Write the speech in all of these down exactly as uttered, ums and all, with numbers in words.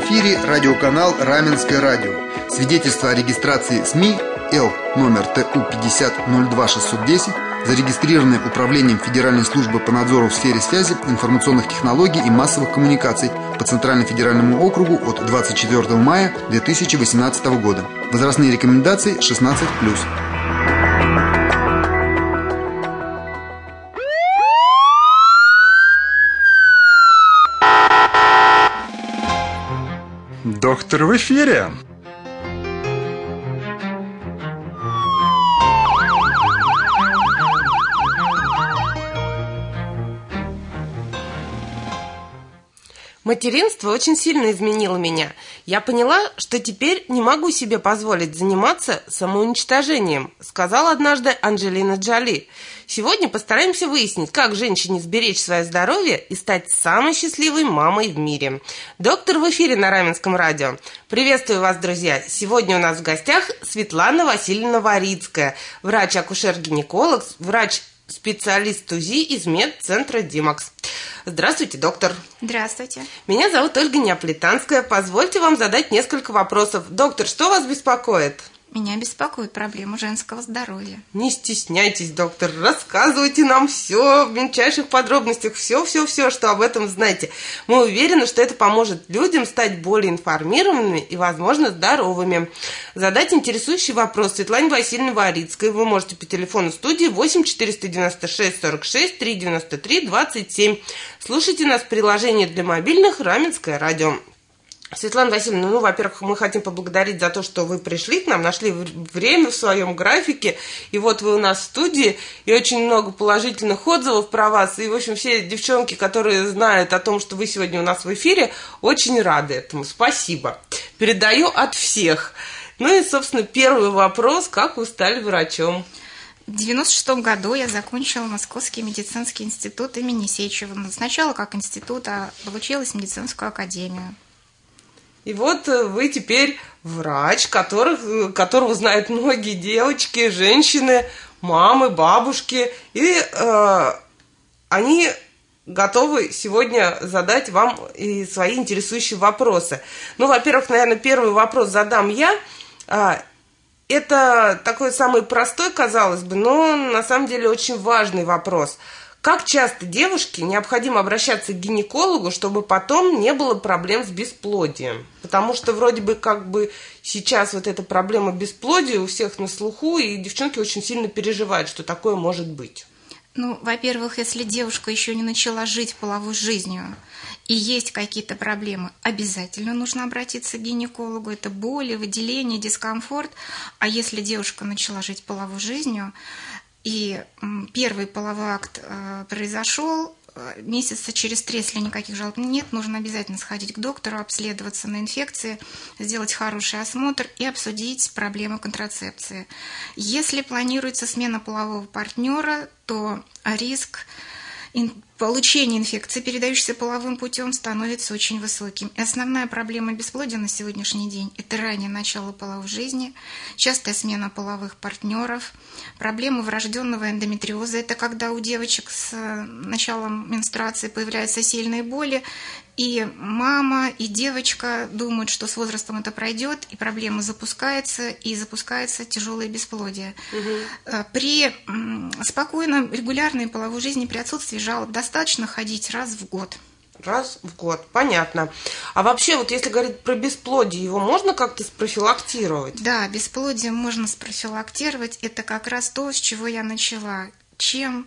эфире радиоканал «Раменское радио». Свидетельство о регистрации СМИ Л номер Т У пятьдесят ноль два шестьсот десять, зарегистрированное Управлением Федеральной службы по надзору в сфере связи, информационных технологий и массовых коммуникаций по Центральному федеральному округу от двадцать четвёртого мая две тысячи восемнадцатого года. Возрастные рекомендации шестнадцать плюс. Доктор в эфире. Материнство очень сильно изменило меня. Я поняла, что теперь не могу себе позволить заниматься самоуничтожением, сказала однажды Анджелина Джоли. Сегодня постараемся выяснить, как женщине сберечь свое здоровье и стать самой счастливой мамой в мире. Доктор в эфире на Раменском радио. Приветствую вас, друзья. Сегодня у нас в гостях Светлана Васильевна Варицкая, врач-акушер-гинеколог, врач-специалист УЗИ из медцентра «Димакс». Здравствуйте, доктор. Здравствуйте. Меня зовут Ольга Неаполитанская. Позвольте вам задать несколько вопросов. Доктор, что вас беспокоит? Меня беспокоит проблема женского здоровья. Не стесняйтесь, доктор, рассказывайте нам все в мельчайших подробностях, все-все-все, что об этом знаете. Мы уверены, что это поможет людям стать более информированными и, возможно, здоровыми. Задать интересующий вопрос Светлане Васильевне Варицкой вы можете по телефону студии восемь четыреста девяносто шесть сорок шесть триста девяносто три двадцать семь. Слушайте нас в приложении для мобильных «Раменское радио». Светлана Васильевна, ну, во-первых, мы хотим поблагодарить за то, что вы пришли к нам, нашли время в своем графике, и вот вы у нас в студии, и очень много положительных отзывов про вас, и, в общем, все девчонки, которые знают о том, что вы сегодня у нас в эфире, очень рады этому. Спасибо. Передаю от всех. Ну и, собственно, первый вопрос, как вы стали врачом? В девяносто шестом году я закончила Московский медицинский институт имени Сечева. Сначала как институт, а получилась в медицинскую академию. И вот вы теперь врач, которых, которого знают многие девочки, женщины, мамы, бабушки. И э, они готовы сегодня задать вам и свои интересующие вопросы. Ну, во-первых, наверное, первый вопрос задам я. Это такой самый простой, казалось бы, но на самом деле очень важный вопрос. Как часто девушке необходимо обращаться к гинекологу, чтобы потом не было проблем с бесплодием? Потому что вроде бы как бы сейчас вот эта проблема бесплодия у всех на слуху, и девчонки очень сильно переживают, что такое может быть. Ну, во-первых, если девушка еще не начала жить половой жизнью и есть какие-то проблемы, обязательно нужно обратиться к гинекологу. Это боли, выделение, дискомфорт. А если девушка начала жить половой жизнью, и первый половой акт э, произошел, месяца через три, если никаких жалоб нет, нужно обязательно сходить к доктору, обследоваться на инфекции, сделать хороший осмотр и обсудить проблемы контрацепции. Если планируется смена полового партнера, то риск получения инфекции, передающейся половым путем, становится очень высоким. И основная проблема бесплодия на сегодняшний день – это раннее начало половой жизни, частая смена половых партнеров, проблемы врожденного эндометриоза – это когда у девочек с началом менструации появляются сильные боли, и мама, и девочка думают, что с возрастом это пройдет, и проблема запускается, и запускается тяжелое бесплодие. Угу. При спокойной, регулярной половой жизни, при отсутствии жалоб, достаточно ходить раз в год. Раз в год, понятно. А вообще, вот если говорить про бесплодие, его можно как-то спрофилактировать? Да, бесплодие можно спрофилактировать. Это как раз то, с чего я начала. Чем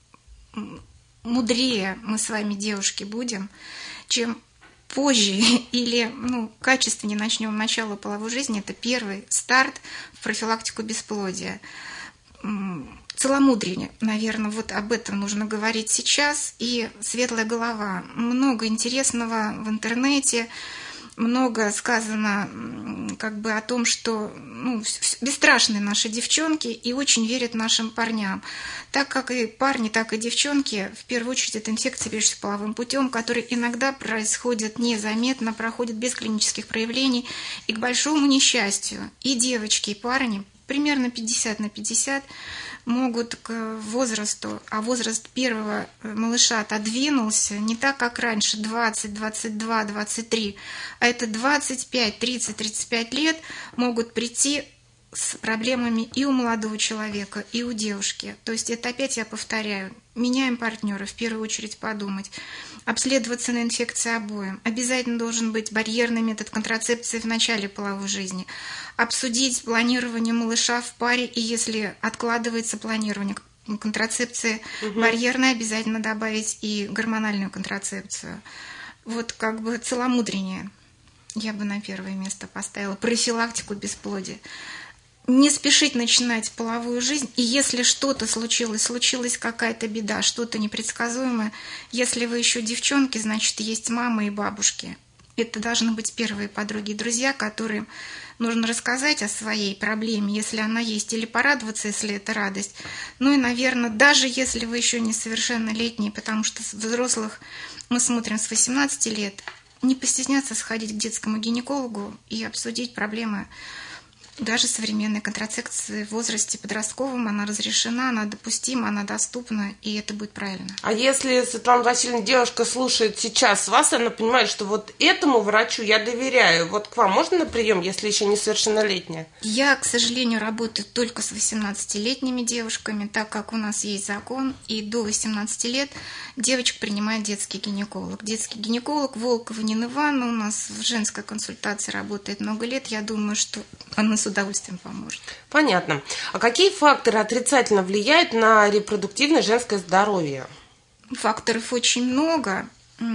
мудрее мы с вами, девушки, будем, чем позже или ну, качественнее начнем начало половой жизни, это первый старт в профилактику бесплодия. Целомудрие, наверное, вот об этом нужно говорить сейчас. И светлая голова. Много интересного в интернете, много сказано как бы о том, что ну, бесстрашные наши девчонки и очень верят нашим парням. Так как и парни, так и девчонки, в первую очередь, это инфекция, передающаяся половым путем, которые иногда происходят незаметно, проходят без клинических проявлений. И к большому несчастью, и девочки, и парни, примерно пятьдесят на пятьдесят, могут к возрасту, а возраст первого малыша отодвинулся не так, как раньше, двадцать, двадцать два, двадцать три, а это двадцать пять, тридцать, тридцать пять лет, могут прийти с проблемами и у молодого человека, и у девушки. То есть это опять я повторяю, меняем партнера, в первую очередь подумать, обследоваться на инфекции обоим. Обязательно должен быть барьерный метод контрацепции в начале половой жизни. Обсудить планирование малыша в паре, и если откладывается планирование контрацепции угу. барьерной, обязательно добавить и гормональную контрацепцию. Вот как бы целомудрение я бы на первое место поставила. Профилактику бесплодия. Не спешить начинать половую жизнь, и если что-то случилось, случилась какая-то беда, что-то непредсказуемое, если вы еще девчонки, значит, есть мама и бабушки. Это должны быть первые подруги и друзья, которым нужно рассказать о своей проблеме, если она есть, или порадоваться, если это радость. Ну и, наверное, даже если вы еще несовершеннолетние, потому что взрослых мы смотрим с восемнадцати лет, не постесняться сходить к детскому гинекологу и обсудить проблемы. Даже современная контрацепция в возрасте подростковом, она разрешена, она допустима, она доступна, и это будет правильно. А если, Светлана Васильевна, девушка слушает сейчас вас, она понимает, что вот этому врачу я доверяю, вот к вам можно на прием, если еще несовершеннолетняя? Я, к сожалению, работаю только с восемнадцатилетними девушками, так как у нас есть закон, и до восемнадцати лет девочек принимает детский гинеколог. Детский гинеколог Волкова Нина Ивановна у нас в женской консультации работает много лет, я думаю, что она с удовольствием поможет. Понятно. А какие факторы отрицательно влияют на репродуктивное женское здоровье? Факторов очень много.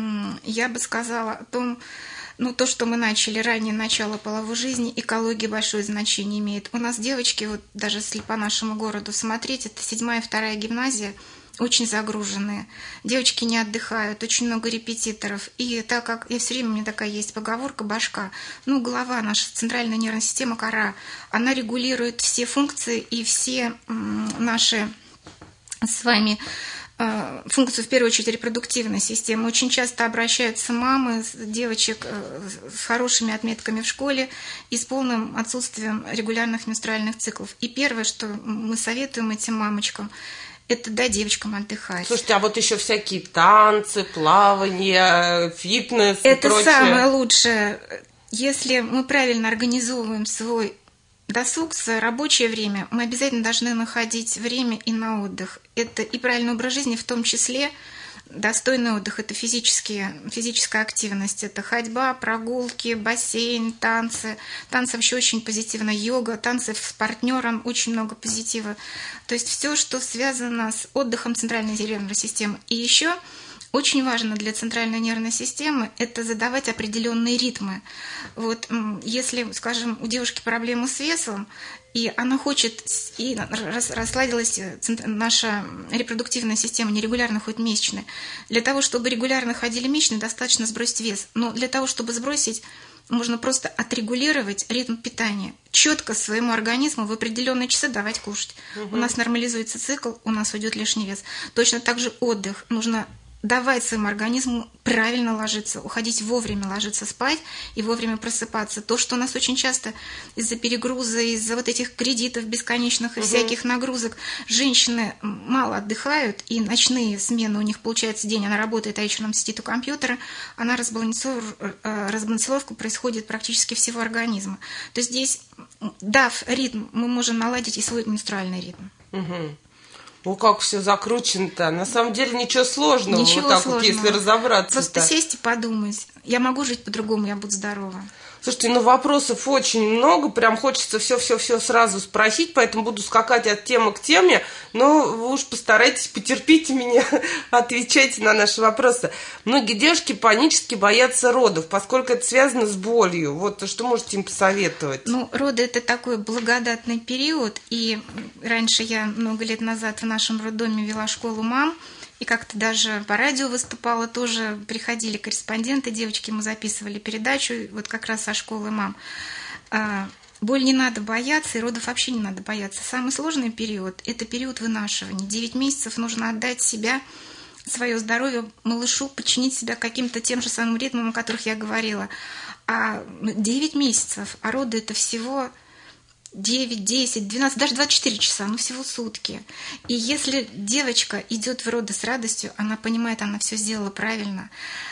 Я бы сказала о том, ну, то, что мы начали ранее, начало половой жизни, экология большое значение имеет. У нас девочки, вот даже если по нашему городу смотреть, это седьмая, вторая гимназия, очень загруженные. Девочки не отдыхают, очень много репетиторов. И так как я все время, у меня такая есть поговорка, башка, ну, голова, наша центральная нервная система, кора, она регулирует все функции и все наши с вами функцию, в первую очередь, репродуктивной системы. Очень часто обращаются мамы, девочек с хорошими отметками в школе и с полным отсутствием регулярных менструальных циклов. И первое, что мы советуем этим мамочкам, это дать девочкам отдыхать. Слушайте, а вот еще всякие танцы, плавание, фитнес и это прочее. Самое лучшее. Если мы правильно организовываем свой досуг, свое рабочее время, мы обязательно должны находить время и на отдых. Это и правильный образ жизни, в том числе достойный отдых. Это физические, физическая активность. Это ходьба, прогулки, бассейн, танцы. Танцы вообще очень позитивно. Йога, танцы с партнером, очень много позитива. То есть все, что связано с отдыхом центральной нервной системы. И еще очень важно для центральной нервной системы это задавать определенные ритмы. Вот если, скажем, у девушки проблемы с весом, и она хочет, и расладилась наша репродуктивная система, нерегулярно ходит месячные. Для того, чтобы регулярно ходили месячные, достаточно сбросить вес. Но для того, чтобы сбросить, можно просто отрегулировать ритм питания. Четко своему организму в определенные часы давать кушать. Угу. У нас нормализуется цикл, у нас уйдет лишний вес. Точно так же отдых. Нужно давать своему организму правильно ложиться, уходить вовремя ложиться спать и вовремя просыпаться. То, что у нас очень часто из-за перегруза, из-за вот этих кредитов бесконечных и угу. всяких нагрузок женщины мало отдыхают, и ночные смены у них получается день, она работает, а вечером сидит у компьютера, она разбалансировка происходит практически всего организма. То есть здесь, дав ритм, мы можем наладить и свой менструальный ритм. Угу. Ну, как все закручено-то. На самом деле ничего сложного, ничего вот так сложного. Вот, если разобраться. Просто сесть и подумать. Я могу жить по-другому, я буду здорова. Слушайте, ну вопросов очень много, прям хочется все-все-все сразу спросить, поэтому буду скакать от темы к теме, но вы уж постарайтесь, потерпите меня, отвечайте на наши вопросы. Многие девушки панически боятся родов, поскольку это связано с болью. Вот что можете им посоветовать? Ну, роды – это такой благодатный период, и раньше я много лет назад в нашем роддоме вела школу мам, и как-то даже по радио выступала, тоже приходили корреспонденты, девочки, мы записывали передачу, вот как раз со школы мам. Боль не надо бояться, и родов вообще не надо бояться. Самый сложный период – это период вынашивания. девять месяцев нужно отдать себя, свое здоровье малышу, подчинить себя каким-то тем же самым ритмам, о которых я говорила. А девять месяцев, а роды – это всего девять, десять, двенадцать, даже двадцать четыре часа, ну всего сутки. И если девочка идет в роды с радостью, она понимает, она все сделала правильно,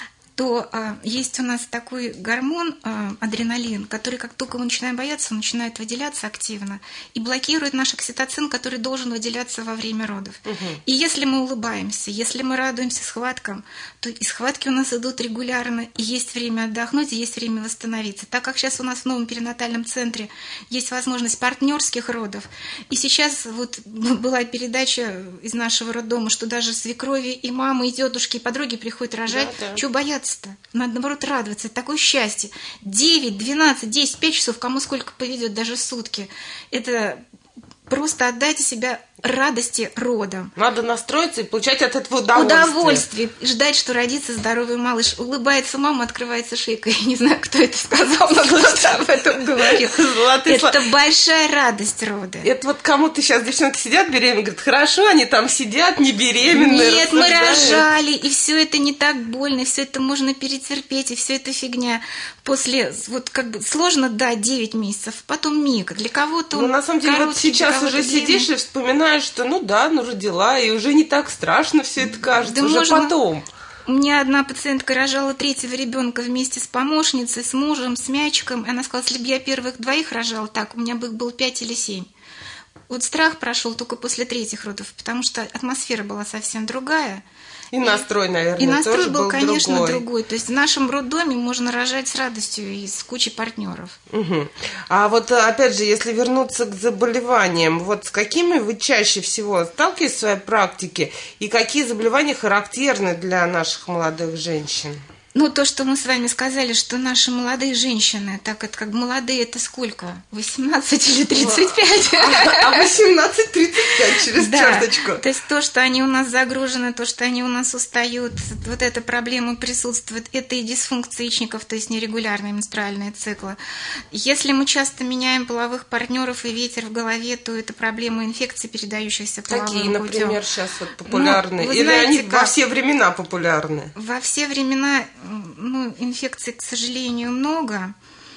то э, есть у нас такой гормон, э, адреналин, который, как только мы начинаем бояться, он начинает выделяться активно и блокирует наш окситоцин, который должен выделяться во время родов. Угу. И если мы улыбаемся, если мы радуемся схваткам, то и схватки у нас идут регулярно, и есть время отдохнуть, и есть время восстановиться. Так как сейчас у нас в новом перинатальном центре есть возможность партнерских родов, и сейчас вот была передача из нашего роддома, что даже свекрови и мамы, и тетушки, и подруги приходят рожать, да, да. Чего бояться? Надо, наоборот, радоваться. Это такое счастье. девять, двенадцать, десять, пять часов, кому сколько поведет, даже сутки. Это просто отдайте себя радости родам. Надо настроиться и получать от этого удовольствие. Удовольствие. Ждать, что родится здоровый малыш. Улыбается мама, открывается шейка. Я не знаю, кто это сказал, но кто-то об этом говорил. Это большая радость рода. Это вот кому-то сейчас девчонки сидят беременные, говорят, хорошо, они там сидят, не беременные. Нет, мы рожали, и все это не так больно, все это можно перетерпеть, и все это фигня. После, вот как бы сложно, да, девять месяцев, потом миг. Для кого-то он Ну, на самом деле, вот сейчас уже сидишь и вспоминаешь, что ну да, ну родила, и уже не так страшно все это кажется, да уже можно... потом. У меня одна пациентка рожала третьего ребенка вместе с помощницей, с мужем, с мячиком, и она сказала, если бы я первых двоих рожала так, у меня бы был пять или семь. Вот страх прошел только после третьих родов, потому что атмосфера была совсем другая. И настрой, наверное, и настрой тоже был, был конечно, другой. другой. То есть в нашем роддоме можно рожать с радостью и с кучей партнеров. Угу. А вот опять же, если вернуться к заболеваниям, вот с какими вы чаще всего сталкиваетесь в своей практике и какие заболевания характерны для наших молодых женщин? Ну, то, что мы с вами сказали, что наши молодые женщины, так это как молодые, это сколько? восемнадцать или тридцать пять? А восемнадцать тридцать пять через да. черточку. То есть то, что они у нас загружены, то, что они у нас устают, вот эта проблема присутствует, это и дисфункция яичников, то есть нерегулярные менструальные циклы. Если мы часто меняем половых партнеров и ветер в голове, то это проблема инфекций, передающихся половым путем. Какие, например, сейчас вот популярны? Ну, Или знаете, они как... во все времена популярны? Во все времена... Ну, инфекций, к сожалению, много.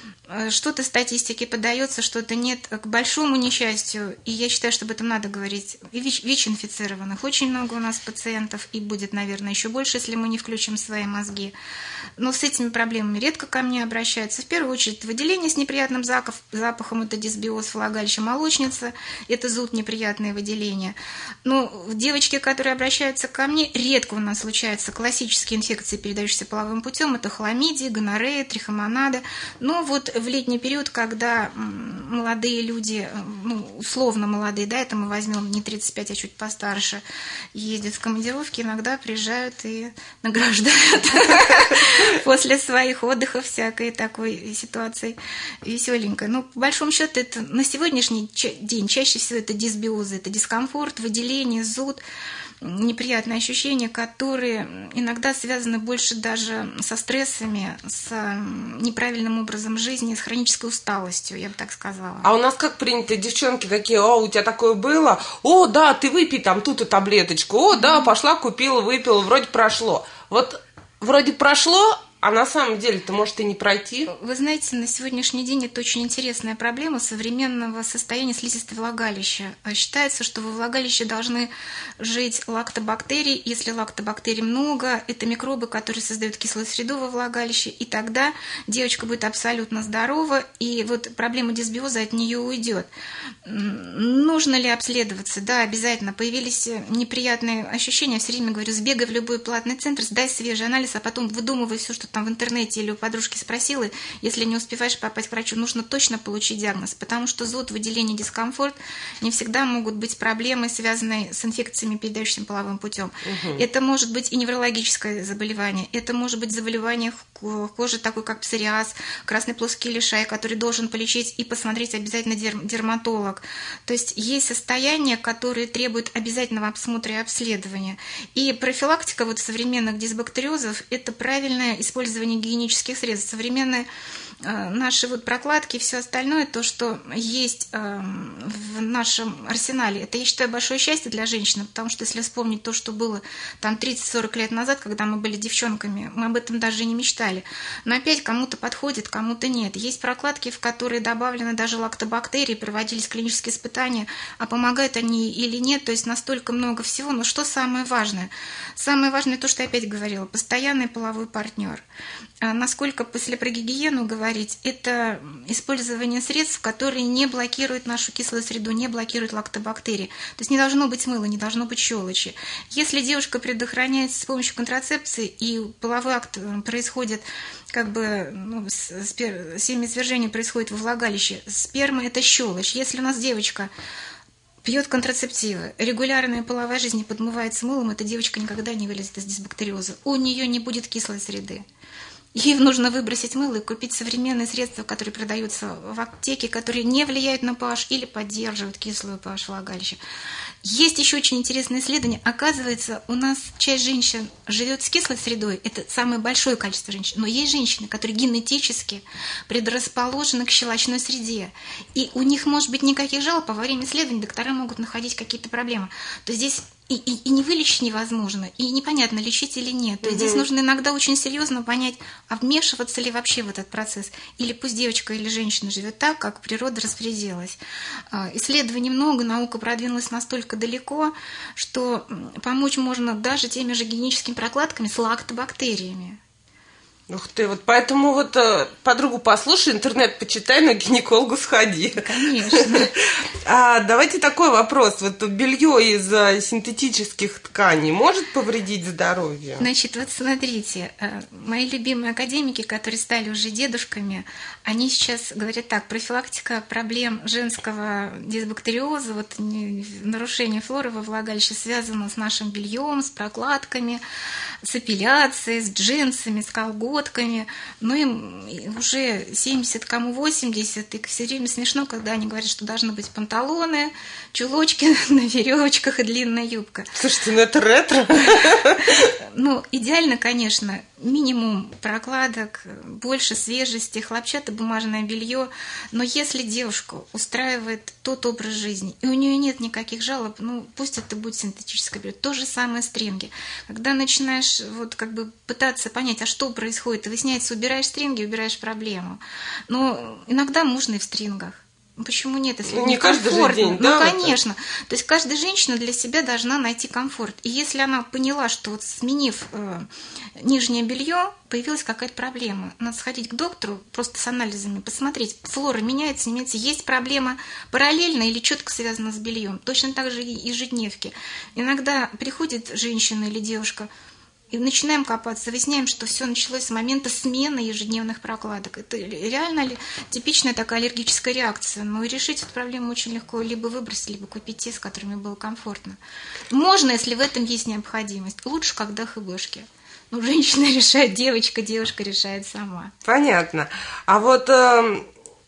Что-то статистики подается, что-то нет. К большому несчастью, и я считаю, что об этом надо говорить, ВИЧ-инфицированных очень много у нас пациентов, и будет, наверное, еще больше, если мы не включим свои мозги. Но с этими проблемами редко ко мне обращаются. В первую очередь, выделение с неприятным запахом, это дисбиоз влагалища молочницы, это зуд, неприятные выделения. Но девочки, которые обращаются ко мне, редко у нас случаются классические инфекции, передающиеся половым путем, это хламидия, гонорея, трихомонада. Но вот в летний период, когда молодые люди, ну, условно молодые, да, это мы возьмем не тридцать пять, а чуть постарше, ездят в командировки, иногда приезжают и награждают после своих отдыхов всякой такой ситуации веселенькой. Но по большому счету это на сегодняшний день чаще всего это дисбиозы, это дискомфорт, выделение, зуд, неприятные ощущения, которые иногда связаны больше даже со стрессами, с неправильным образом жизни, с хронической усталостью, я бы так сказала. А у нас как принято, девчонки такие, о, у тебя такое было, о, да, ты выпей там ту-то таблеточку, о, да, пошла, купила, выпила, вроде прошло. Вот вроде прошло, а на самом деле-то может и не пройти. Вы знаете, на сегодняшний день это очень интересная проблема современного состояния слизистой влагалища. Считается, что во влагалище должны жить лактобактерии. Если лактобактерий много, это микробы, которые создают кислую среду во влагалище, и тогда девочка будет абсолютно здорова, и вот проблема дисбиоза от нее уйдет. Нужно ли обследоваться? Да, обязательно. Появились неприятные ощущения. Я все время говорю, сбегай в любой платный центр, сдай свежий анализ, а потом выдумывай все, что там в интернете или у подружки спросила, если не успеваешь попасть к врачу, нужно точно получить диагноз, потому что зуд, выделение, дискомфорт не всегда могут быть проблемы, связанные с инфекциями, передающимися половым путем. Угу. Это может быть и неврологическое заболевание, это может быть заболевание кожи, такой как псориаз, красный плоский лишай, который должен полечить и посмотреть обязательно дерматолог. То есть есть состояния, которые требуют обязательного осмотра и обследования. И профилактика вот современных дисбактериозов – это правильное использование гигиенических средств. Современные наши вот прокладки и все остальное, то, что есть в нашем арсенале, это, я считаю, большое счастье для женщины, потому что если вспомнить то, что было там тридцать-сорок лет назад, когда мы были девчонками, мы об этом даже и не мечтали. Но опять кому-то подходит, кому-то нет. Есть прокладки, в которые добавлены даже лактобактерии, проводились клинические испытания, а помогают они или нет, то есть настолько много всего. Но что самое важное? Самое важное то, что я опять говорила, постоянный половой партнер. Насколько, если про гигиену говорить, это использование средств, которые не блокируют нашу кислую среду, не блокируют лактобактерии. То есть не должно быть мыла, не должно быть щелочи. Если девушка предохраняется с помощью контрацепции и половой акт происходит, как бы, ну, семяизвержение происходит во влагалище, сперма – это щелочь. Если у нас девочка пьет контрацептивы, регулярная половая жизнь не подмывается мылом, эта девочка никогда не вылезет из дисбактериоза. У нее не будет кислой среды. Ей нужно выбросить мыло и купить современные средства, которые продаются в аптеке, которые не влияют на pH или поддерживают кислую pH влагалища. Есть еще очень интересное исследование. Оказывается, у нас часть женщин живет с кислой средой, это самое большое количество женщин, но есть женщины, которые генетически предрасположены к щелочной среде, и у них может быть никаких жалоб, а во время исследований доктора могут находить какие-то проблемы. То здесь и, и, и не вылечить невозможно, и непонятно, лечить или нет. То есть угу. Здесь нужно иногда очень серьезно понять, а вмешиваться ли вообще в этот процесс, или пусть девочка или женщина живет так, как природа распорядилась. Исследований много, наука продвинулась настолько далеко, что помочь можно даже теми же гигиеническими прокладками с лактобактериями. Ух ты, вот поэтому вот э, подругу послушай, интернет почитай, на гинекологу сходи. Конечно. А давайте такой вопрос. Вот белье из синтетических тканей может повредить здоровью? Значит, вот смотрите, мои любимые академики, которые стали уже дедушками, они сейчас говорят так: профилактика проблем женского дисбактериоза, вот нарушение флоры во влагалище связано с нашим бельем, с прокладками, с эпиляцией, с джинсами, с колготками. Ну, им уже семьдесят, кому восемьдесят, и все время смешно, когда они говорят, что должны быть панталоны, чулочки на веревочках и длинная юбка. Слушайте, ну это ретро. Ну, идеально, конечно, минимум прокладок, больше свежести, хлопчатобумажное белье. Но если девушку устраивает тот образ жизни, и у нее нет никаких жалоб, ну, пусть это будет синтетическое белье. То же самое стринги. Когда начинаешь вот как бы пытаться понять, а что происходит, и выясняется, убираешь стринги, убираешь проблему. Но иногда можно и в стрингах. Почему нет, если не не каждый же день, ну, да? Ну, конечно. Это? То есть каждая женщина для себя должна найти комфорт. И если она поняла, что вот сменив э, нижнее белье, появилась какая-то проблема, надо сходить к доктору просто с анализами, посмотреть, флора меняется, не меняется, есть проблема параллельно или четко связана с бельем. Точно так же и ежедневки. Иногда приходит женщина или девушка, и начинаем копаться, выясняем, что все началось с момента смены ежедневных прокладок. Это реально ли типичная такая аллергическая реакция? Но решить эту проблему очень легко. Либо выбросить, либо купить те, с которыми было комфортно. Можно, если в этом есть необходимость. Лучше, когда хбшки. Ну, женщина решает, девочка, девушка решает сама. Понятно. А вот... Э...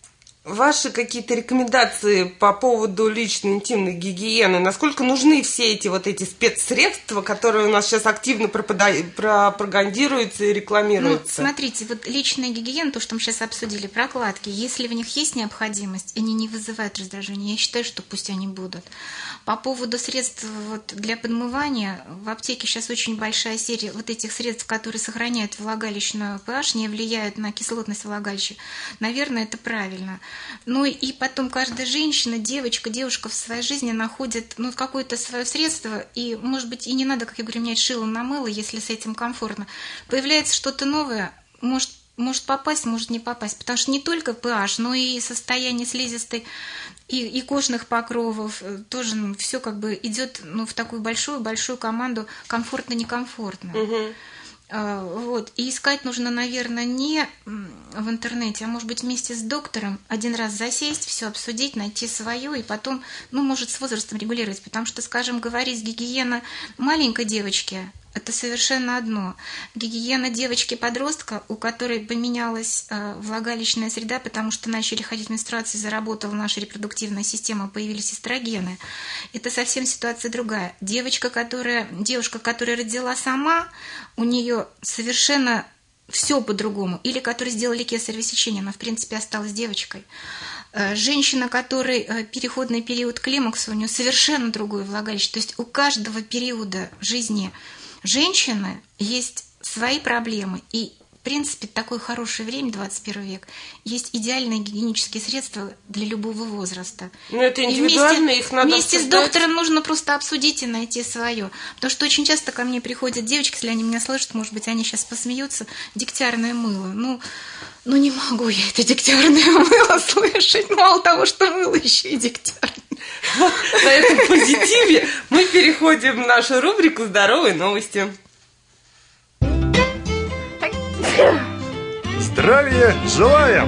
Ваши какие-то рекомендации по поводу личной интимной гигиены? Насколько нужны все эти вот эти спецсредства, которые у нас сейчас активно пропагандируются и рекламируются? Ну, смотрите, вот личная гигиена, то, что мы сейчас обсудили, прокладки, если в них есть необходимость, они не вызывают раздражения, я считаю, что пусть они будут. По поводу средств вот для подмывания, в аптеке сейчас очень большая серия вот этих средств, которые сохраняют влагалищную pH, не влияют на кислотность влагалища. Наверное, это правильно. Ну и потом каждая женщина, девочка, девушка в своей жизни находит ну, какое-то свое средство, и, может быть, и не надо, как я говорю, менять шило на мыло, если с этим комфортно. Появляется что-то новое, может, может попасть, может не попасть, потому что не только pH, но и состояние слизистой и, и кожных покровов, тоже ну, все как бы идет ну, в такую большую-большую команду комфортно-некомфортно. Угу. Вот. И искать нужно, наверное, не в интернете, а может быть вместе с доктором один раз засесть, все обсудить, найти свое и потом, ну, может, с возрастом регулировать. Потому что, скажем, говорить гигиена маленькой девочки – это совершенно одно. Гигиена девочки-подростка, у которой поменялась э, влагалищная среда, потому что начали ходить менструации, заработала наша репродуктивная система, появились эстрогены. Это совсем ситуация другая. Девочка, которая, девушка, которая родила сама, у нее совершенно все по-другому, или которые сделали кесарево сечение, она, в принципе, осталась девочкой. Женщина, которой переходный период климакса, у нее совершенно другое влагалище. То есть у каждого периода жизни женщины есть свои проблемы. И, в принципе, такое хорошее время, двадцать первый век, есть идеальные гигиенические средства для любого возраста. Ну, это индивидуально, вместе, их надо Вместе обсуждать. с доктором нужно просто обсудить и найти свое. Потому что очень часто ко мне приходят девочки, если они меня слышат, может быть, они сейчас посмеются, дегтярное мыло. Ну, ну не могу я это дегтярное мыло слышать. Мало того, что мыло, еще и дегтярное. Вот на этом позитиве мы переходим в нашу рубрику «Здоровые новости». Здравия желаем!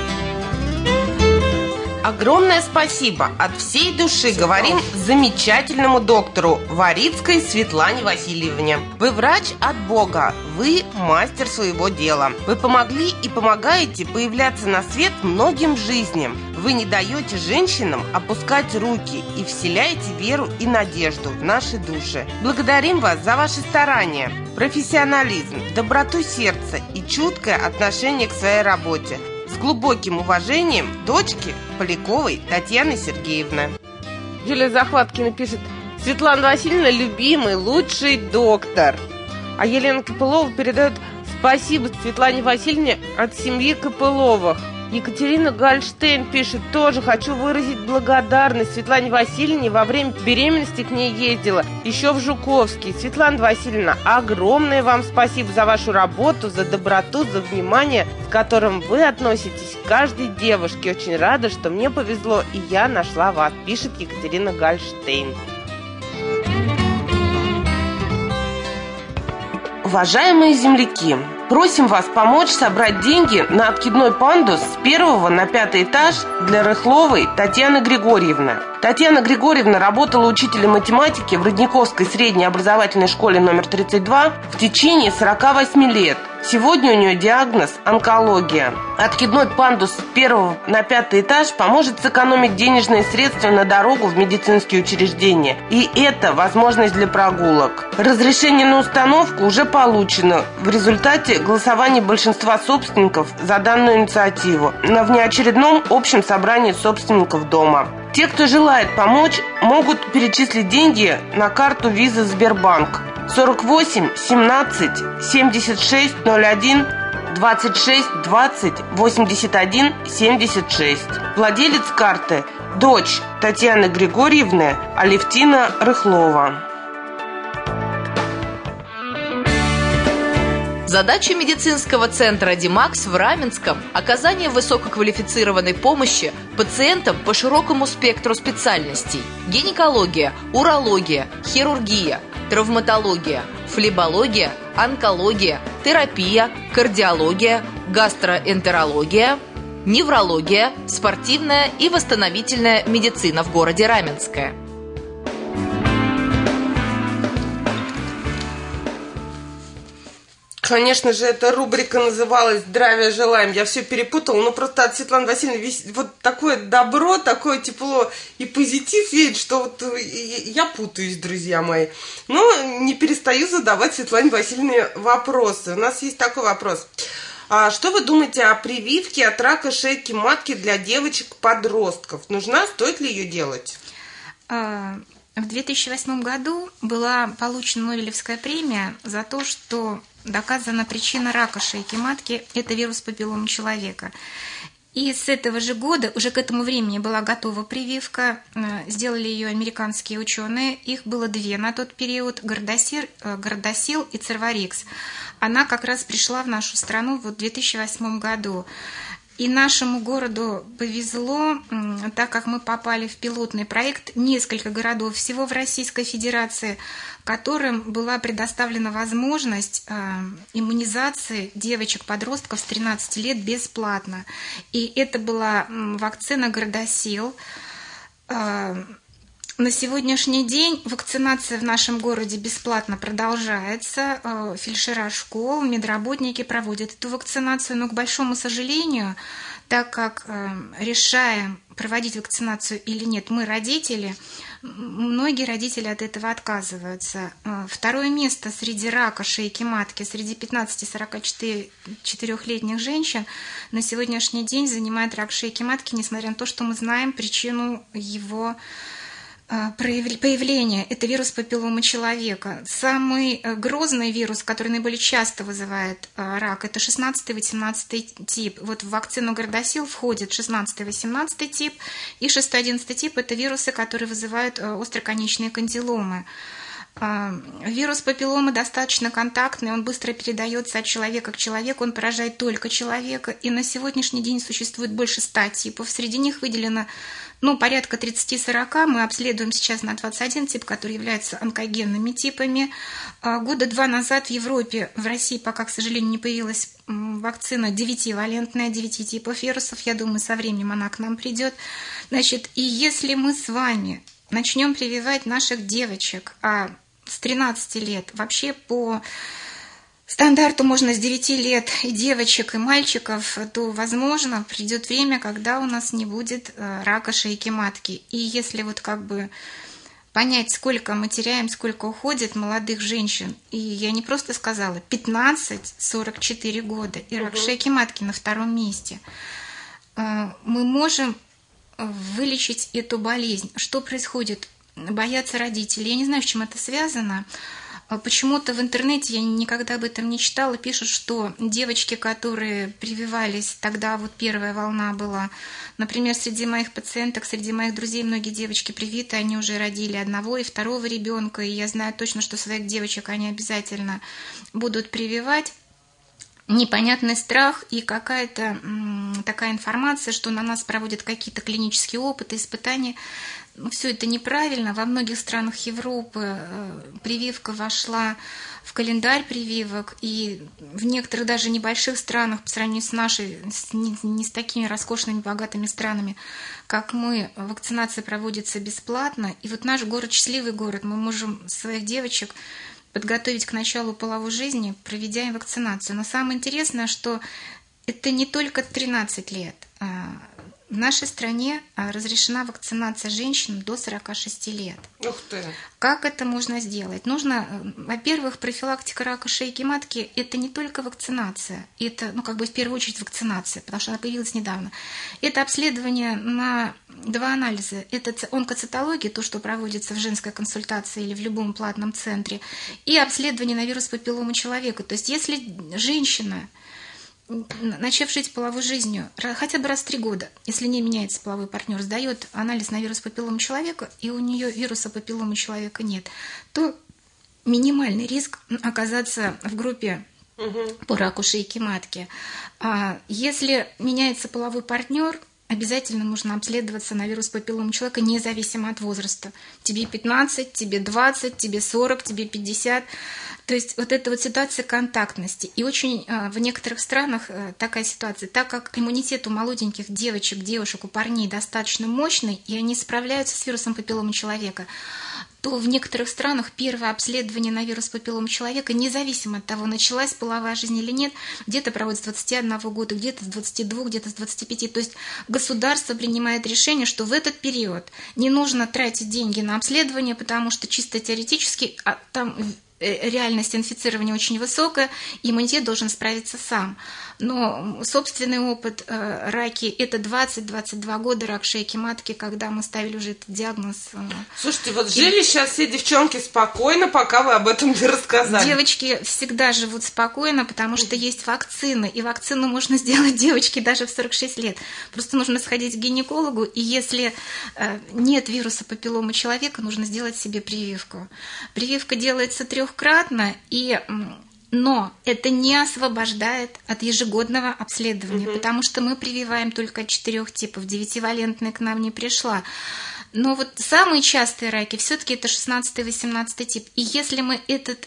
Огромное спасибо от всей души говорим замечательному доктору Варицкой Светлане Васильевне. Вы врач от Бога, вы мастер своего дела. Вы помогли и помогаете появляться на свет многим жизням. Вы не даете женщинам опускать руки и вселяете веру и надежду в наши души. Благодарим вас за ваши старания, профессионализм, доброту сердца и чуткое отношение к своей работе. С глубоким уважением, дочки Поляковой Татьяны Сергеевны. Юлия Захваткина пишет: Светлана Васильевна любимый, лучший доктор. А Елена Копылова передает спасибо Светлане Васильевне от семьи Копыловых. Екатерина Гольштейн пишет: тоже хочу выразить благодарность Светлане Васильевне. Во время беременности к ней ездила еще в Жуковский. Светлана Васильевна, огромное вам спасибо за вашу работу, за доброту, за внимание, с которым вы относитесь к каждой девушке. Очень рада, что мне повезло, и я нашла вас, пишет Екатерина Гольштейн. Уважаемые земляки, просим вас помочь собрать деньги на откидной пандус с первого на пятый этаж для Рыхловой Татьяны Григорьевны. Татьяна Григорьевна работала учителем математики в Родниковской средней образовательной школе номер тридцать два в течение сорока восьми лет. Сегодня у нее диагноз – онкология. Откидной пандус с первого на пятый этаж поможет сэкономить денежные средства на дорогу в медицинские учреждения. И это возможность для прогулок. Разрешение на установку уже получено в результате голосования большинства собственников за данную инициативу на внеочередном общем собрании собственников дома. Те, кто желает помочь, могут перечислить деньги на карту Виза Сбербанк сорок восемь семнадцать семьдесят шесть ноль один двадцать шесть двадцать восемьдесят один семьдесят шесть. Владелец карты – дочь Татьяны Григорьевны Алевтина Рыхлова. Задача медицинского центра «Димакс» в Раменском – оказание высококвалифицированной помощи пациентам по широкому спектру специальностей – гинекология, урология, хирургия, травматология, флебология, онкология, терапия, кардиология, гастроэнтерология, неврология, спортивная и восстановительная медицина в городе Раменское. Конечно же, эта рубрика называлась «Здравия желаем». Я все перепутала, но просто от Светланы Васильевны весь, вот такое добро, такое тепло и позитив веет, что вот я путаюсь, друзья мои. Но не перестаю задавать Светлане Васильевне вопросы. У нас есть такой вопрос. А что вы думаете о прививке от рака шейки матки для девочек-подростков? Нужна? Стоит ли ее делать? В две тысячи восьмом году была получена Нобелевская премия за то, что доказана причина рака шейки матки – это вирус папиллома человека. И с этого же года, уже к этому времени была готова прививка, сделали ее американские ученые, их было две на тот период – Гордосир, Гордосил и Церварикс. Она как раз пришла в нашу страну в две тысячи восьмом году. И нашему городу повезло, так как мы попали в пилотный проект, несколько городов всего в Российской Федерации, которым была предоставлена возможность иммунизации девочек-подростков с тринадцати лет бесплатно. И это была вакцина Гордосил. На сегодняшний день вакцинация в нашем городе бесплатно продолжается. Фельдшера школ, медработники проводят эту вакцинацию, но, к большому сожалению, так как решаем, проводить вакцинацию или нет, мы, родители, многие родители от этого отказываются. Второе место среди рака шейки матки среди пятнадцати-сорока четырёхлетних женщин на сегодняшний день занимает рак шейки матки, несмотря на то, что мы знаем причину его появления. Это вирус папилломы человека. Самый грозный вирус, который наиболее часто вызывает рак, это шестнадцатый-восемнадцатый тип. Вот в вакцину Гардасил входит шестнадцатый-восемнадцатый тип, и шестой-одиннадцатый тип – это вирусы, которые вызывают остроконечные кандиломы. Вирус папилломы достаточно контактный, он быстро передается от человека к человеку, он поражает только человека, и на сегодняшний день существует больше ста типов. Среди них выделено ну, порядка тридцати-сорока. Мы обследуем сейчас на двадцать один тип, который является онкогенными типами. Года два назад в Европе, в России пока, к сожалению, не появилась вакцина девятивалентная, девяти типов вирусов. Я думаю, со временем она к нам придет. Значит, и если мы с вами начнем прививать наших девочек, а с тринадцати лет, вообще по стандарту можно с девяти лет и девочек, и мальчиков, то, возможно, придет время, когда у нас не будет рака шейки матки. И если вот как бы понять, сколько мы теряем, сколько уходит молодых женщин, и я не просто сказала, пятнадцать-сорок четыре года, и рак угу. шейки матки на втором месте, мы можем вылечить эту болезнь. Что происходит? Боятся родители. Я не знаю, с чем это связано. Почему-то в интернете, я никогда об этом не читала, пишут, что девочки, которые прививались, тогда вот первая волна была, например, среди моих пациенток, среди моих друзей многие девочки привиты, они уже родили одного и второго ребенка, и я знаю точно, что своих девочек они обязательно будут прививать. Непонятный страх и какая-то м, такая информация, что на нас проводят какие-то клинические опыты, испытания. Но все это неправильно. Во многих странах Европы э, прививка вошла в календарь прививок, и в некоторых даже небольших странах, по сравнению с нашей, с, не, не с такими роскошными, богатыми странами, как мы, вакцинация проводится бесплатно. И вот наш город, счастливый город, мы можем своих девочек подготовить к началу половой жизни, проведя им вакцинацию. Но самое интересное, что это не только тринадцать лет. В нашей стране разрешена вакцинация женщин до сорока шести лет. Ух ты! Как это можно сделать? Нужно, во-первых, профилактика рака шейки матки – это не только вакцинация, это, ну, как бы в первую очередь вакцинация, потому что она появилась недавно. Это обследование на два анализа. Это онкоцитология, то, что проводится в женской консультации или в любом платном центре, и обследование на вирус папилломы человека. То есть если женщина, начав жить половой жизнью, хотя бы раз в три года, если не меняется половой партнер, сдает анализ на вирус папилломы человека, и у нее вируса папилломы человека нет, то минимальный риск оказаться в группе угу. по раку шейки матки. А если меняется половой партнер, обязательно нужно обследоваться на вирус папилломы человека, независимо от возраста. Тебе пятнадцать, тебе двадцать, тебе сорок, тебе пятьдесят. То есть вот эта вот ситуация контактности. И очень в некоторых странах такая ситуация, так как иммунитет у молоденьких девочек, девушек, у парней достаточно мощный, и они справляются с вирусом папилломы человека, то в некоторых странах первое обследование на вирус папилломы человека, независимо от того, началась половая жизнь или нет, где-то проводится с двадцати одного года, где-то с двадцати двух, где-то с двадцати пяти. То есть государство принимает решение, что в этот период не нужно тратить деньги на обследование, потому что чисто теоретически а там реальность инфицирования очень высокая, иммунитет должен справиться сам. Но собственный опыт э, раки – это двадцать-двадцать два года рак шейки матки, когда мы ставили уже этот диагноз. Э, Слушайте, вот жили и... сейчас все девчонки спокойно, пока вы об этом не рассказали. Девочки всегда живут спокойно, потому что есть вакцины, и вакцину можно сделать девочке даже в сорок шесть лет. Просто нужно сходить к гинекологу, и если э, нет вируса папилломы человека, нужно сделать себе прививку. Прививка делается трехкратно, и... Но это не освобождает от ежегодного обследования, угу. потому что мы прививаем только от четырех типов. Девятивалентная к нам не пришла. Но вот самые частые раки все-таки это шестнадцатый-восемнадцатый тип. И если мы этот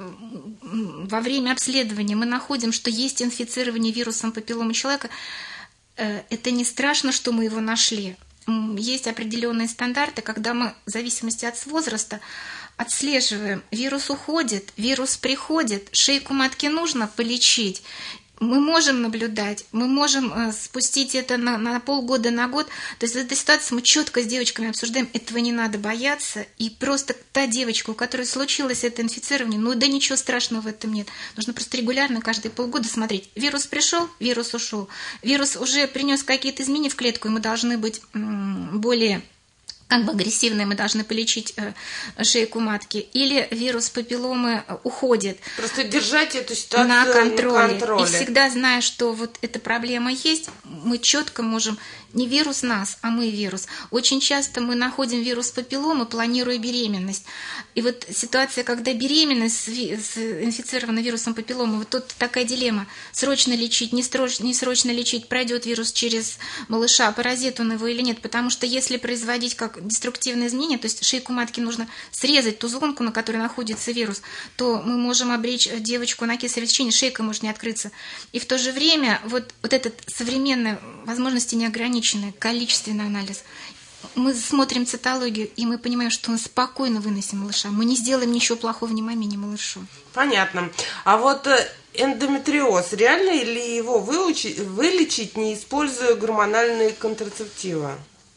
во время обследования мы находим, что есть инфицирование вирусом папилломы человека, это не страшно, что мы его нашли. Есть определенные стандарты, когда мы в зависимости от возраста отслеживаем, вирус уходит, вирус приходит, шейку матки нужно полечить. Мы можем наблюдать, мы можем э, спустить это на, на полгода, на год. То есть эта ситуация мы четко с девочками обсуждаем, этого не надо бояться. И просто та девочка, у которой случилось это инфицирование, ну да ничего страшного в этом нет. Нужно просто регулярно, каждые полгода смотреть. Вирус пришел, вирус ушел. Вирус уже принес какие-то изменения в клетку, и мы должны быть м- более... как бы агрессивные, мы должны полечить э, шейку матки, или вирус папилломы уходит. Просто держать эту ситуацию на контроле. на контроле. И всегда зная, что вот эта проблема есть, мы четко можем, не вирус нас, а мы вирус. Очень часто мы находим вирус папилломы, планируя беременность. И вот ситуация, когда беременность с инфицированным вирусом папилломы, вот тут такая дилемма. Срочно лечить, не срочно, не срочно лечить, пройдет вирус через малыша, паразит он его или нет. Потому что если производить как деструктивные изменения, то есть шейку матки нужно срезать ту зонку, на которой находится вирус, то мы можем обречь девочку на кесарево сечение, шейка может не открыться. И в то же время вот, вот этот современный, возможности неограниченный, количественный анализ. Мы смотрим цитологию, и мы понимаем, что мы спокойно выносим малыша. Мы не сделаем ничего плохого ни маме, ни малышу. Понятно. А вот эндометриоз, реально ли его выучить, вылечить, не используя гормональные контрацептивы?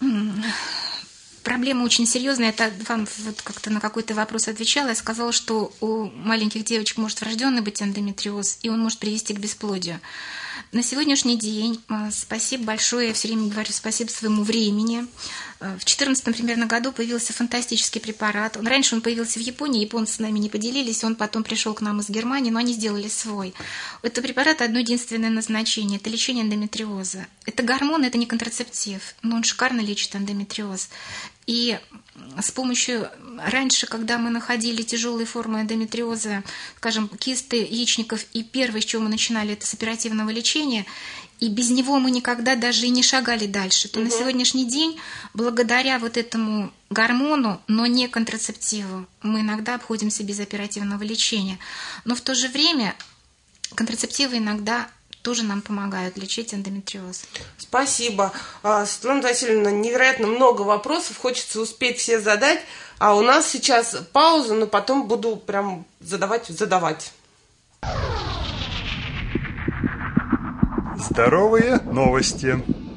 Проблема очень серьезная. Я вам вот как-то на какой-то вопрос отвечала. Я сказала, что у маленьких девочек может врожденный быть эндометриоз, и он может привести к бесплодию. На сегодняшний день, спасибо большое, я все время говорю спасибо своему времени. В две тысячи четырнадцатом примерно году появился фантастический препарат. Он, раньше он появился в Японии, японцы с нами не поделились, он потом пришел к нам из Германии, но они сделали свой. Это препарат одно единственное назначение – это лечение эндометриоза. Это гормон, это не контрацептив, но он шикарно лечит эндометриоз. И с помощью, раньше, когда мы находили тяжелые формы эндометриоза, скажем, кисты яичников, и первое, с чего мы начинали, это с оперативного лечения, и без него мы никогда даже и не шагали дальше, то угу. на сегодняшний день, благодаря вот этому гормону, но не контрацептиву, мы иногда обходимся без оперативного лечения. Но в то же время контрацептивы иногда тоже нам помогают лечить эндометриоз. Спасибо. Светлана Васильевна, невероятно много вопросов, хочется успеть все задать, а у нас сейчас пауза, но потом буду прям задавать, задавать. Здоровые новости.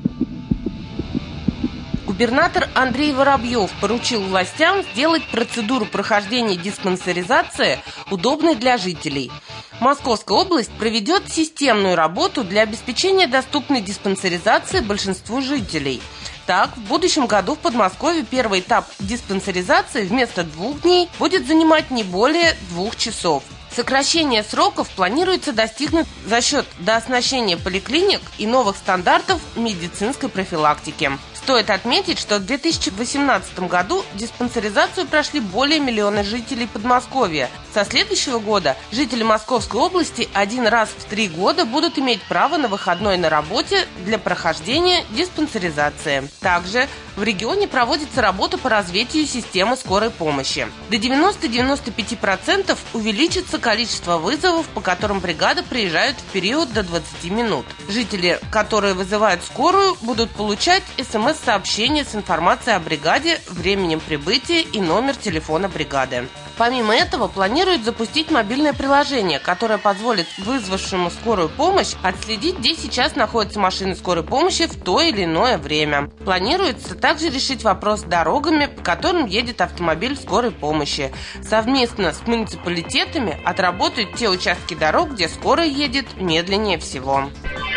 Губернатор Андрей Воробьев поручил властям сделать процедуру прохождения диспансеризации удобной для жителей. Московская область проведет системную работу для обеспечения доступной диспансеризации большинству жителей. Так, в будущем году в Подмосковье первый этап диспансеризации вместо двух дней будет занимать не более двух часов. Сокращение сроков планируется достигнуть за счет дооснащения поликлиник и новых стандартов медицинской профилактики. Стоит отметить, что в две тысячи восемнадцатом году диспансеризацию прошли более миллиона жителей Подмосковья. Со следующего года жители Московской области один раз в три года будут иметь право на выходной на работе для прохождения диспансеризации. Также в регионе проводится работа по развитию системы скорой помощи. До девяноста-девяноста пяти процентов увеличится количество вызовов, по которым бригады приезжают в период до двадцати минут. Жители, которые вызывают скорую, будут получать смс-сообщение с информацией о бригаде, временем прибытия и номер телефона бригады. Помимо этого, планируют запустить мобильное приложение, которое позволит вызвавшему скорую помощь отследить, где сейчас находятся машины скорой помощи в то или иное время. Планируется также решить вопрос с дорогами, по которым едет автомобиль скорой помощи. Совместно с муниципалитетами отработают те участки дорог, где скорая едет медленнее всего.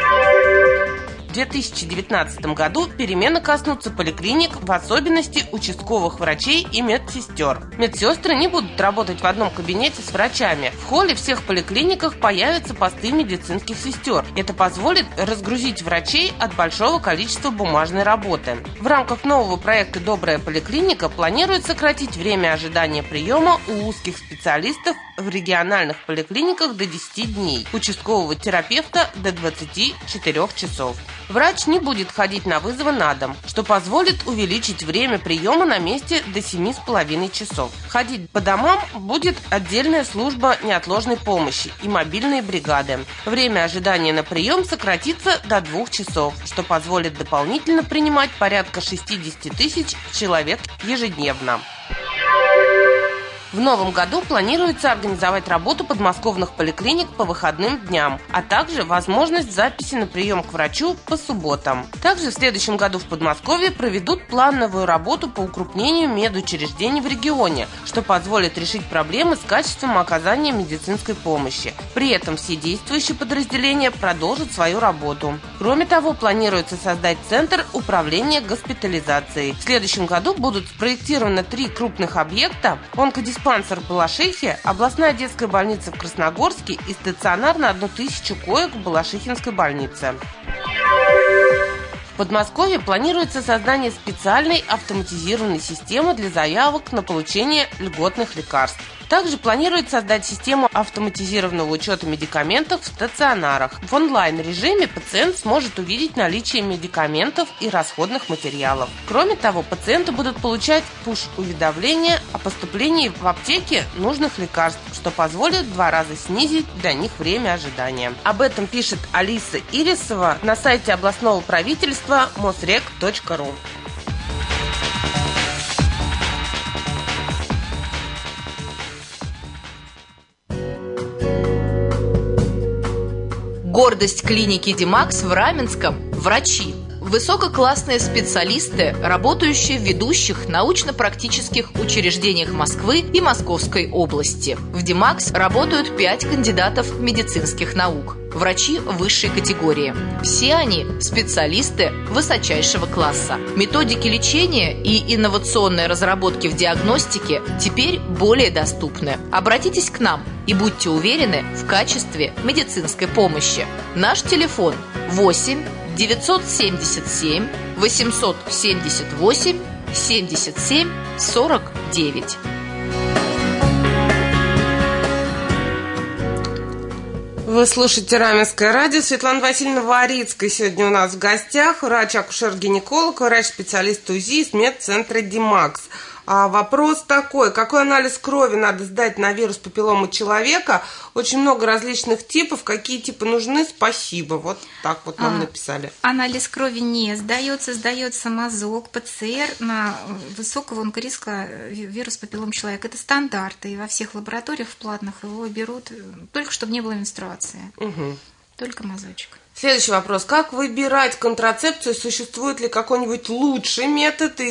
В две тысячи девятнадцатом году перемены коснутся поликлиник, в особенности участковых врачей и медсестер. Медсестры не будут работать в одном кабинете с врачами. В холле всех поликлиниках появятся посты медицинских сестер. Это позволит разгрузить врачей от большого количества бумажной работы. В рамках нового проекта «Добрая поликлиника» планируют сократить время ожидания приема у узких специалистов в региональных поликлиниках до десяти дней, участкового терапевта до двадцати четырёх часов. Врач не будет ходить на вызовы на дом, что позволит увеличить время приема на месте до семи с половиной часов. Ходить по домам будет отдельная служба неотложной помощи и мобильные бригады. Время ожидания на прием сократится до двух часов, что позволит дополнительно принимать порядка шестидесяти тысяч человек ежедневно. В новом году планируется организовать работу подмосковных поликлиник по выходным дням, а также возможность записи на прием к врачу по субботам. Также в следующем году в Подмосковье проведут плановую работу по укрупнению медучреждений в регионе, что позволит решить проблемы с качеством оказания медицинской помощи. При этом все действующие подразделения продолжат свою работу. Кроме того, планируется создать центр управления госпитализацией. В следующем году будут спроектированы три крупных объекта: онкодиспансер в Балашихе, областная детская больница в Красногорске и стационар на одну тысячу коек в Балашихинской больнице. В Подмосковье планируется создание специальной автоматизированной системы для заявок на получение льготных лекарств. Также планирует создать систему автоматизированного учета медикаментов в стационарах. В онлайн-режиме пациент сможет увидеть наличие медикаментов и расходных материалов. Кроме того, пациенты будут получать пуш-уведомления о поступлении в аптеки нужных лекарств, что позволит в два раза снизить для них время ожидания. Об этом пишет Алиса Ирисова на сайте областного правительства мосрек точка ру. Гордость клиники Димакс в Раменском – врачи. Высококлассные специалисты, работающие в ведущих научно-практических учреждениях Москвы и Московской области. В Димакс работают пять кандидатов медицинских наук. Врачи высшей категории. Все они специалисты высочайшего класса. Методики лечения и инновационные разработки в диагностике теперь более доступны. Обратитесь к нам и будьте уверены в качестве медицинской помощи. Наш телефон восемь девятьсот семьдесят семь восемьсот семьдесят восемь семьдесят семь сорок девять. Вы слушаете Раменское радио. Светлана Васильевна Варицкая сегодня у нас в гостях. Врач-акушер-гинеколог, врач-специалист УЗИ из медцентра Димакс. А вопрос такой: какой анализ крови надо сдать на вирус папилломы человека? Очень много различных типов. Какие типы нужны? Спасибо. Вот так вот нам а, написали. Анализ крови не сдается, сдается мазок, ПЦР на высокого онкориска вирус папиллом человека. Это стандарты, и во всех лабораториях в платных его берут, только чтобы не было менструации. Угу. Только мазочек. Следующий вопрос. Как выбирать контрацепцию? Существует ли какой-нибудь лучший метод,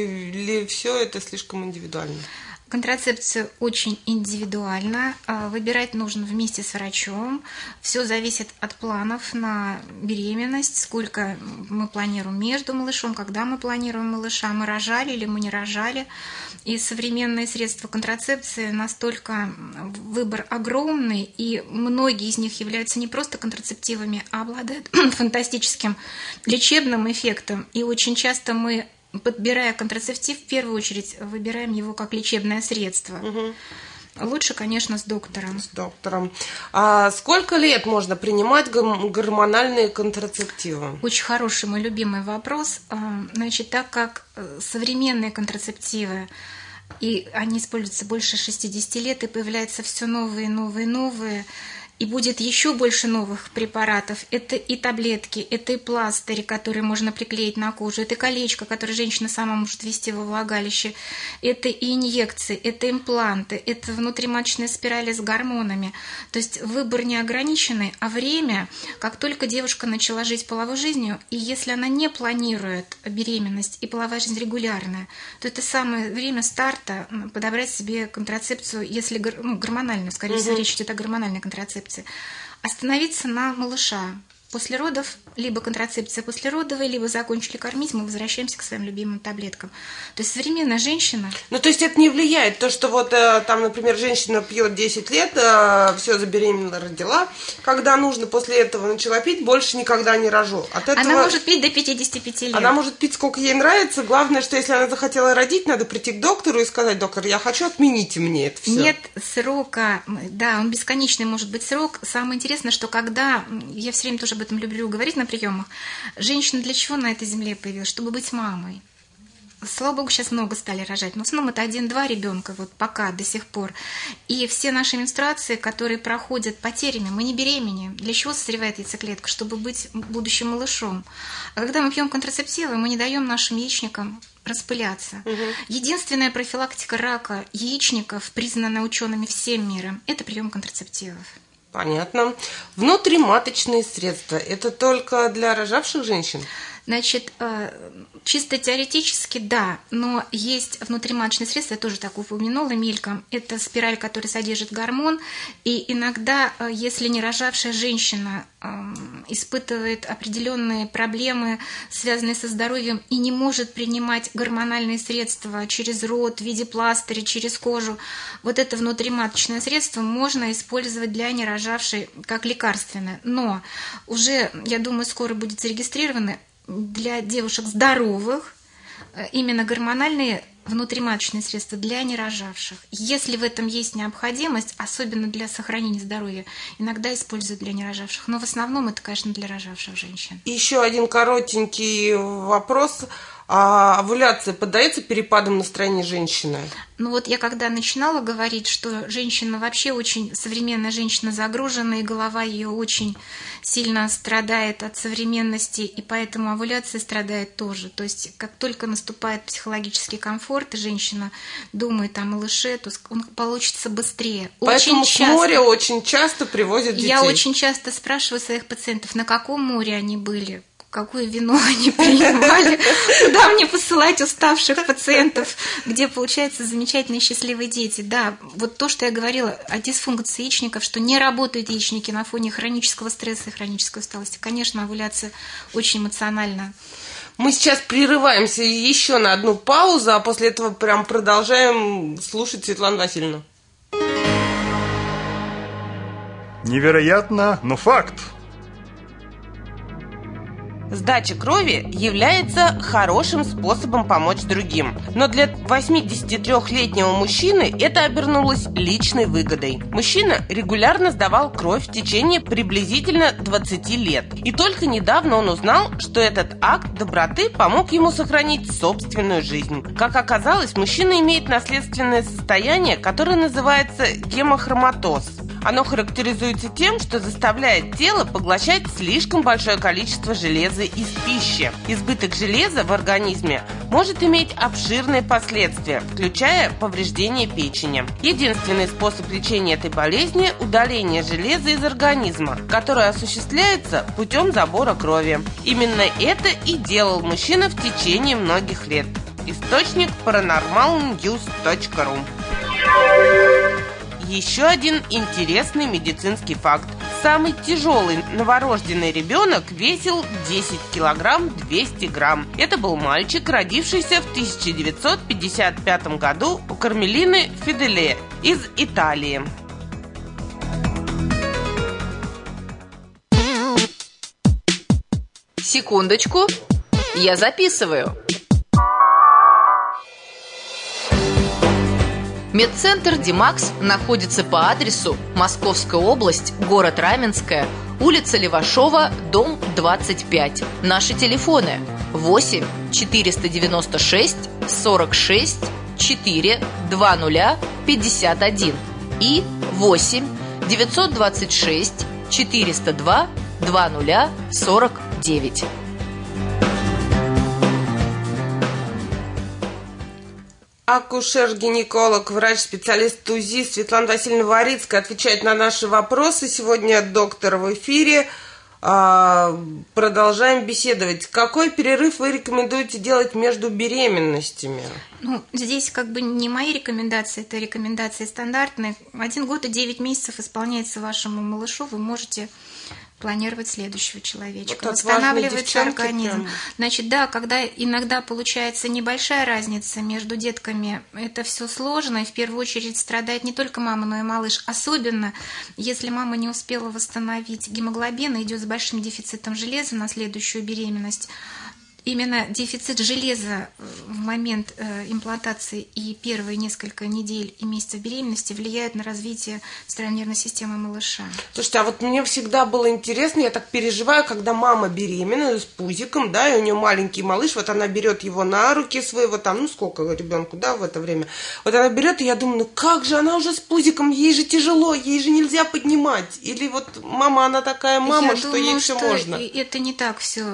или все это слишком индивидуально? Контрацепция очень индивидуальна. Выбирать нужно вместе с врачом. Все зависит от планов на беременность, сколько мы планируем между малышом, когда мы планируем малыша, мы рожали или мы не рожали. И современные средства контрацепции настолько выбор огромный, и многие из них являются не просто контрацептивами, а обладают фантастическим лечебным эффектом. И очень часто мы, подбирая контрацептив, в первую очередь выбираем его как лечебное средство. Угу. Лучше, конечно, с доктором. С доктором. А сколько лет можно принимать гормональные контрацептивы? Очень хороший, мой любимый вопрос. Значит, так как современные контрацептивы, и они используются больше шестидесяти лет, и появляются все новые, новые, новые, и будет еще больше новых препаратов. Это и таблетки, это и пластыри, которые можно приклеить на кожу, это колечко, которое женщина сама может ввести во влагалище, это и инъекции, это импланты, это внутриматочные спирали с гормонами. То есть выбор не ограниченный, а время, как только девушка начала жить половой жизнью, и если она не планирует беременность и половая жизнь регулярная, то это самое время старта подобрать себе контрацепцию, если ну, гормональную, скорее всего, угу. речь идет о гормональной контрацепции. Остановиться на малыша. После родов, либо контрацепция послеродовая, либо закончили кормить, мы возвращаемся к своим любимым таблеткам. То есть современная женщина... Ну, то есть это не влияет, то, что вот там, например, женщина пьет десять лет, все, забеременела, родила, когда нужно, после этого начала пить, больше никогда не рожу. От этого... Она может пить до пятидесяти пяти лет. Она может пить, сколько ей нравится. Главное, что если она захотела родить, надо прийти к доктору и сказать: доктор, я хочу, отмените мне это все. Нет срока, да, он бесконечный может быть срок. Самое интересное, что когда, я все время тоже об этом люблю говорить на приемах, женщина для чего на этой земле появилась? Чтобы быть мамой. Слава богу, сейчас много стали рожать, но в основном это один-два ребенка, вот пока, до сих пор. И все наши менструации, которые проходят потерями, мы не беременеем. Для чего созревает яйцеклетка? Чтобы быть будущим малышом. А когда мы пьем контрацептивы, мы не даем нашим яичникам распыляться. Угу. Единственная профилактика рака яичников, признанная учеными всем миром, это прием контрацептивов. Понятно. Внутриматочные средства – это только для рожавших женщин? Значит, чисто теоретически, да, но есть внутриматочные средства, я тоже так упомянула мельком, это спираль, которая содержит гормон, и иногда, если не рожавшая женщина испытывает определенные проблемы, связанные со здоровьем, и не может принимать гормональные средства через рот, в виде пластыря, через кожу, вот это внутриматочное средство можно использовать для нерожавшей как лекарственное. Но уже, я думаю, скоро будет зарегистрировано для девушек здоровых именно гормональные внутриматочные средства для нерожавших. Если в этом есть необходимость, особенно для сохранения здоровья, иногда используют для нерожавших. Но в основном это, конечно, для рожавших женщин. Еще один коротенький вопрос. А овуляция поддается перепадам настроения женщины? Ну вот я когда начинала говорить, что женщина вообще очень, современная женщина загружена, и голова ее очень сильно страдает от современности, и поэтому овуляция страдает тоже. То есть как только наступает психологический комфорт, и женщина думает о малыше, то он получится быстрее. Поэтому очень к часто, морю очень часто привозят детей. Я очень часто спрашиваю своих пациентов, на каком море они были, какое вино они принимали, куда мне посылать уставших пациентов, где, получается, замечательные счастливые дети. Да, вот то, что я говорила о дисфункции яичников, что не работают яичники на фоне хронического стресса и хронической усталости. Конечно, овуляция очень эмоциональна. Мы сейчас прерываемся еще на одну паузу, а после этого прям продолжаем слушать Светлану Васильевну. Невероятно, но факт. Сдача крови является хорошим способом помочь другим. Но для восьмидесятитрёхлетнего мужчины это обернулось личной выгодой. Мужчина регулярно сдавал кровь в течение приблизительно двадцати лет. И только недавно он узнал, что этот акт доброты помог ему сохранить собственную жизнь. Как оказалось, мужчина имеет наследственное состояние, которое называется гемохроматоз. Оно характеризуется тем, что заставляет тело поглощать слишком большое количество железа из пищи. Избыток железа в организме может иметь обширные последствия, включая повреждение печени. Единственный способ лечения этой болезни – удаление железа из организма, которое осуществляется путем забора крови. Именно это и делал мужчина в течение многих лет. Источник паранормал ньюс точка ру. Еще один интересный медицинский факт. Самый тяжелый новорожденный ребенок весил десять килограмм двести грамм. Это был мальчик, родившийся в тысяча девятьсот пятьдесят пятом году у Кармелины Фиделе из Италии. Секундочку, я записываю. Медцентр «Димакс» находится по адресу Московская область, город Раменское, улица Левашова, дом двадцать пять. Наши телефоны восемь четыреста девяносто шесть сорок шесть четыре двадцать пятьдесят один и восемь девятьсот двадцать шесть четыреста два двадцать сорок девять. Акушер-гинеколог, врач-специалист УЗИ Светлана Васильевна Варицкая отвечает на наши вопросы. Сегодня доктор в эфире. Продолжаем беседовать. Какой перерыв вы рекомендуете делать между беременностями? Ну, здесь как бы не мои рекомендации, это рекомендации стандартные. Один год и девять месяцев исполняется вашему малышу, вы можете планировать следующего человечка. Вот восстанавливается организм. Прям. Значит, да, когда иногда получается небольшая разница между детками, это все сложно, и в первую очередь страдает не только мама, но и малыш. Особенно, если мама не успела восстановить гемоглобин и идет с большим дефицитом железа на следующую беременность. Именно дефицит железа в момент имплантации и первые несколько недель и месяцев беременности влияет на развитие центральной нервной системы малыша. Слушайте, а вот мне всегда было интересно, я так переживаю, когда мама беременна с пузиком, да, и у нее маленький малыш, вот она берет его на руки своего, там, ну сколько ребенку, да, в это время, вот она берет, и я думаю, ну как же, она уже с пузиком, ей же тяжело, ей же нельзя поднимать. Или вот мама, она такая мама, я что думаю, ей все что можно. Это не так все.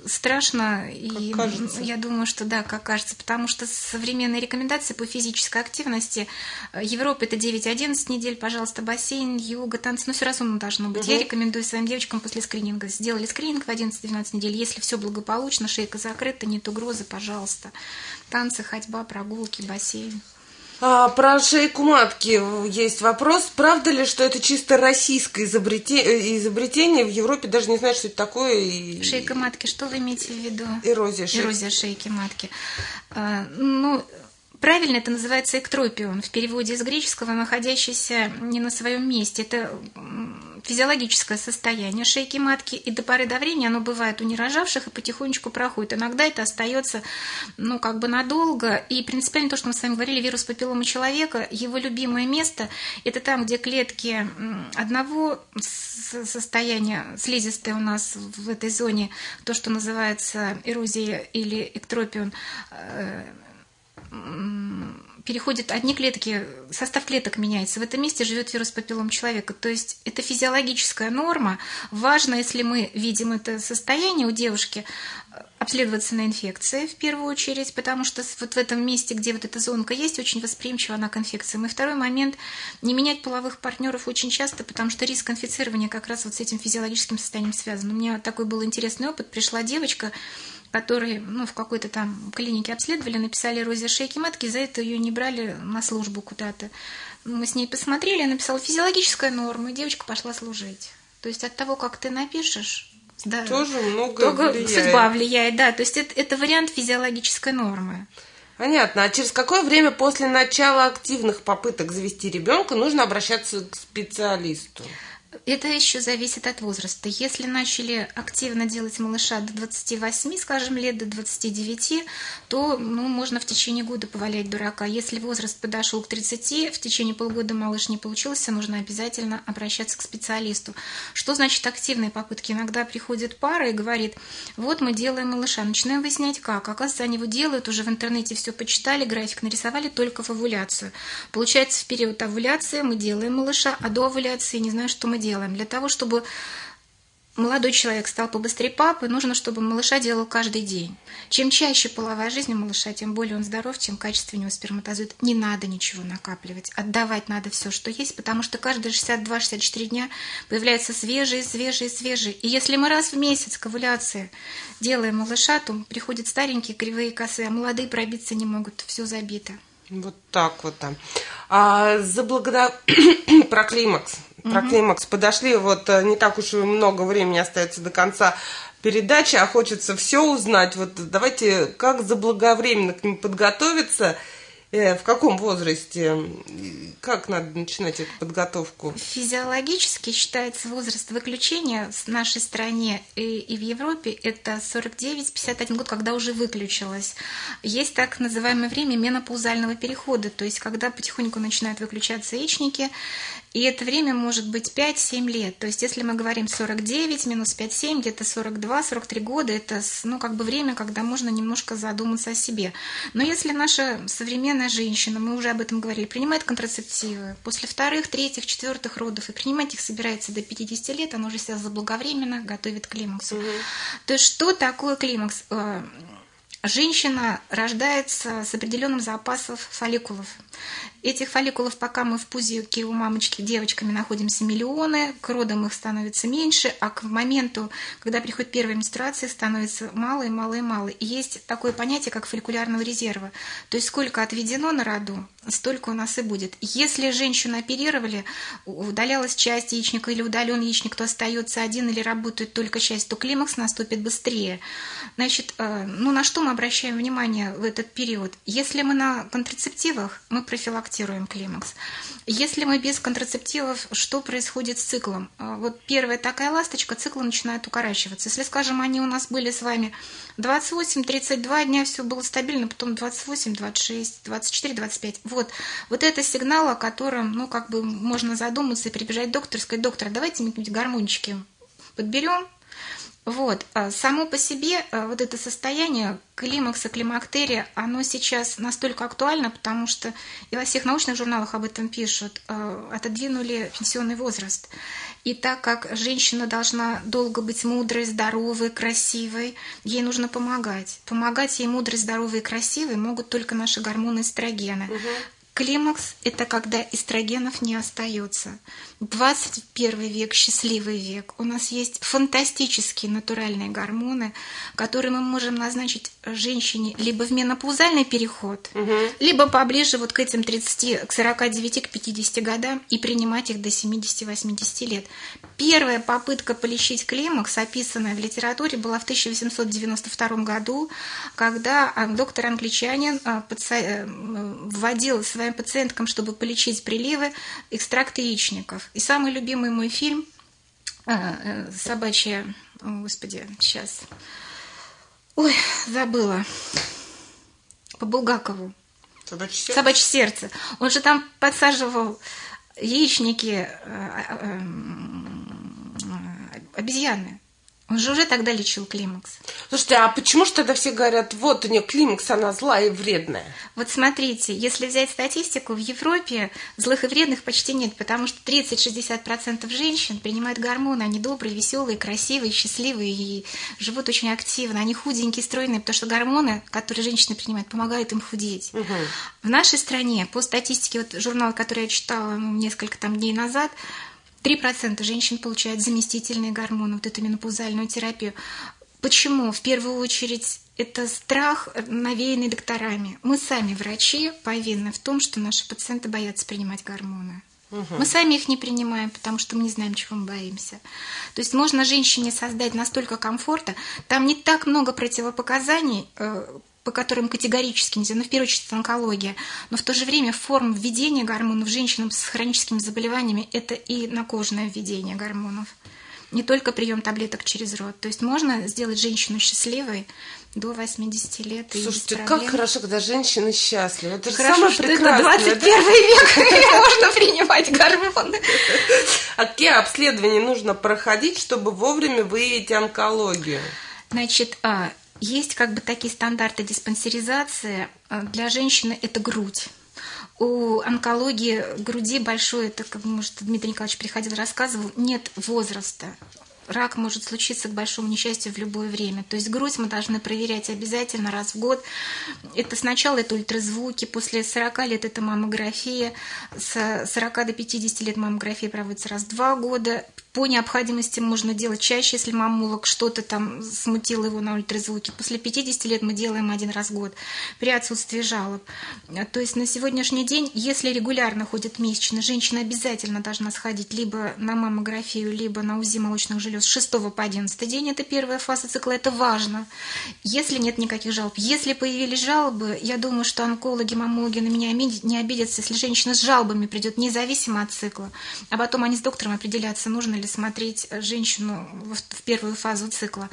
страшно, и кажется. Я думаю, что да, как кажется, потому что современные рекомендации по физической активности Европа это девять-одиннадцать недель, пожалуйста, бассейн, йога, танцы, но все разумно должно быть. Угу. Я рекомендую своим девочкам после скрининга. Сделали скрининг в одиннадцать-двенадцать недель, если все благополучно, шейка закрыта, нет угрозы, пожалуйста. Танцы, ходьба, прогулки, бассейн. А, про шейку матки есть вопрос. Правда ли, что это чисто российское изобретение, изобретение? В Европе даже не знают, что это такое. И... Шейка матки, что вы имеете в виду? Эрозия шейки. Эрозия шейки матки. А, ну, правильно это называется эктропион, в переводе с греческого, находящийся не на своем месте. Это физиологическое состояние шейки матки, и до поры до времени оно бывает у нерожавших и потихонечку проходит. Иногда это остается, ну, как бы надолго, и принципиально то, что мы с вами говорили, вирус папилломы человека, его любимое место – это там, где клетки одного состояния, слизистые у нас в этой зоне, то, что называется эрозия или эктропион, переходят одни клетки, состав клеток меняется. В этом месте живет вирус папиллом человека. То есть это физиологическая норма. Важно, если мы видим это состояние у девушки, обследоваться на инфекции в первую очередь, потому что вот в этом месте, где вот эта зонка есть, очень восприимчива она к инфекциям. И второй момент – не менять половых партнеров очень часто, потому что риск инфицирования как раз вот с этим физиологическим состоянием связан. У меня такой был интересный опыт. Пришла девочка, которые, ну, в какой-то там клинике обследовали, написали эрозия шейки матки, за это ее не брали на службу куда-то. Мы с ней посмотрели, она написала физиологическая норма, и девочка пошла служить. То есть от того, как ты напишешь, да, тоже много влияет. Судьба влияет, да. То есть это, это вариант физиологической нормы. Понятно. А через какое время после начала активных попыток завести ребенка нужно обращаться к специалисту? Это еще зависит от возраста. Если начали активно делать малыша до двадцати восьми, скажем, лет, до двадцати девяти, то, ну, можно в течение года повалять дурака. Если возраст подошел к тридцати, в течение полгода малыш не получился, нужно обязательно обращаться к специалисту. Что значит активные попытки? Иногда приходит пара и говорит: вот мы делаем малыша, начинаем выяснять как. Оказывается, они его делают, уже в интернете все почитали, график нарисовали только в овуляцию. Получается, в период овуляции мы делаем малыша, а до овуляции не знаю, что мы делаем. Для того, чтобы молодой человек стал побыстрее папой, нужно, чтобы малыша делал каждый день. Чем чаще половая жизнь у малыша, тем более он здоров, тем качественнее у сперматозоид. Не надо ничего накапливать, отдавать надо все, что есть, потому что каждые шестьдесят два — шестьдесят четыре дня появляются свежие, свежие, свежие. И если мы раз в месяц к овуляции делаем малыша, то приходят старенькие, кривые, косые, а молодые пробиться не могут, все забито. Вот так вот там. А заблагода... Про климакс. Про климакс подошли, вот не так уж и много времени остается до конца передачи, а хочется все узнать. Вот давайте, как заблаговременно к ним подготовиться, э, в каком возрасте, как надо начинать эту подготовку? Физиологически считается возраст выключения в нашей стране и, и в Европе это сорок девять — пятьдесят один год, когда уже выключилось. Есть так называемое время менопаузального перехода, то есть когда потихоньку начинают выключаться яичники. И это время может быть пять-семь лет. То есть, если мы говорим сорок девять минус пять-семь, где-то сорок два — сорок три года, это, ну, как бы время, когда можно немножко задуматься о себе. Но если наша современная женщина, мы уже об этом говорили, принимает контрацептивы после вторых, третьих, четвертых родов, и принимать их собирается до пятидесяти лет, она уже себя заблаговременно готовит к климаксу. Угу. То есть, что такое климакс? Женщина рождается с определенным запасом фолликулов. Этих фолликулов, пока мы в пузике у мамочки девочками находимся, миллионы, к родам их становится меньше, а к моменту, когда приходит первая менструация, становится мало и мало и мало. И есть такое понятие, как фолликулярного резерва. То есть сколько отведено на роду, столько у нас и будет. Если женщину оперировали, удалялась часть яичника или удален яичник, то остается один или работает только часть, то климакс наступит быстрее. Значит, ну на что мы обращаем внимание в этот период? Если мы на контрацептивах, мы профилактируем климакс. Если мы без контрацептивов, что происходит с циклом? Вот первая такая ласточка, цикл начинает укорачиваться. Если, скажем, они у нас были с вами двадцать восемь — тридцать два дня, все было стабильно, потом двадцать восемь — двадцать шесть, двадцать четыре — двадцать пять. Вот, вот это сигнал, о котором, ну, как бы можно задуматься и прибежать к доктору и сказать: доктор, давайте мы какие-нибудь гормончики подберем, Вот. Само по себе вот это состояние климакса, климактерия, оно сейчас настолько актуально, потому что и во всех научных журналах об этом пишут, отодвинули пенсионный возраст. И так как женщина должна долго быть мудрой, здоровой, красивой, ей нужно помогать. Помогать ей мудрой, здоровой и красивой могут только наши гормоны эстрогена. Угу. Климакс – это когда эстрогенов не остается. двадцать первый век – счастливый век. У нас есть фантастические натуральные гормоны, которые мы можем назначить женщине либо в менопаузальный переход, угу. либо поближе вот к этим тридцати, к сорока девяти, к пятидесяти годам и принимать их до семидесяти-восьмидесяти лет. Первая попытка полечить климакс, описанная в литературе, была в тысяча восемьсот девяносто втором году, когда доктор-англичанин вводил своим пациенткам, чтобы полечить приливы, экстракт яичников. И самый любимый мой фильм «Собачья...» О, Господи, сейчас... Ой, забыла. По Булгакову. «Собачье сердце». «Собачье сердце». Он же там подсаживал яичники обезьяны. Он же уже тогда лечил климакс. Слушайте, а почему же тогда все говорят, вот у нее климакс, она злая и вредная? Вот смотрите, если взять статистику, в Европе злых и вредных почти нет, потому что тридцать-шестьдесят процентов женщин принимают гормоны, они добрые, веселые, красивые, счастливые и живут очень активно. Они худенькие, стройные, потому что гормоны, которые женщины принимают, помогают им худеть. Угу. В нашей стране, по статистике, вот журнал, который я читала несколько там дней назад, три процента женщин получают заместительные гормоны, вот эту менопаузальную терапию. Почему? В первую очередь, это страх, навеянный докторами. Мы сами, врачи, повинны в том, что наши пациенты боятся принимать гормоны. Угу. Мы сами их не принимаем, потому что мы не знаем, чего мы боимся. То есть можно женщине создать настолько комфорта, там не так много противопоказаний, по которым категорически нельзя, ну, в первую очередь, это онкология, но в то же время форма введения гормонов женщинам с хроническими заболеваниями – это и накожное введение гормонов, не только прием таблеток через рот. То есть можно сделать женщину счастливой до восьмидесяти лет. Слушайте, как хорошо, когда женщины счастливы. Это же хорошо, самое что прекрасное. Это двадцать первый век, и можно принимать гормоны. А какие обследования нужно проходить, чтобы вовремя выявить онкологию? Значит, есть как бы такие стандарты диспансеризации. Для женщины это грудь. У онкологии груди большой, это, как, может, Дмитрий Николаевич приходил, рассказывал, нет возраста. Рак может случиться, к большому несчастью, в любое время. То есть грудь мы должны проверять обязательно раз в год. Это сначала это ультразвуки, после сорока лет это маммография, с сорока до пятидесяти лет маммография проводится раз в два года. По необходимости можно делать чаще, если маммолог что-то там смутило его на ультразвуке. После пятидесяти лет мы делаем один раз в год при отсутствии жалоб. То есть на сегодняшний день, если регулярно ходят месячные, женщина обязательно должна сходить либо на маммографию, либо на УЗИ молочных желез с шестого по одиннадцатый день. Это первая фаза цикла, это важно. Если нет никаких жалоб. Если появились жалобы, я думаю, что онкологи, маммологи на меня не обидятся, если женщина с жалобами придет независимо от цикла, а потом они с доктором определятся, нужно ли смотреть женщину в первую фазу цикла.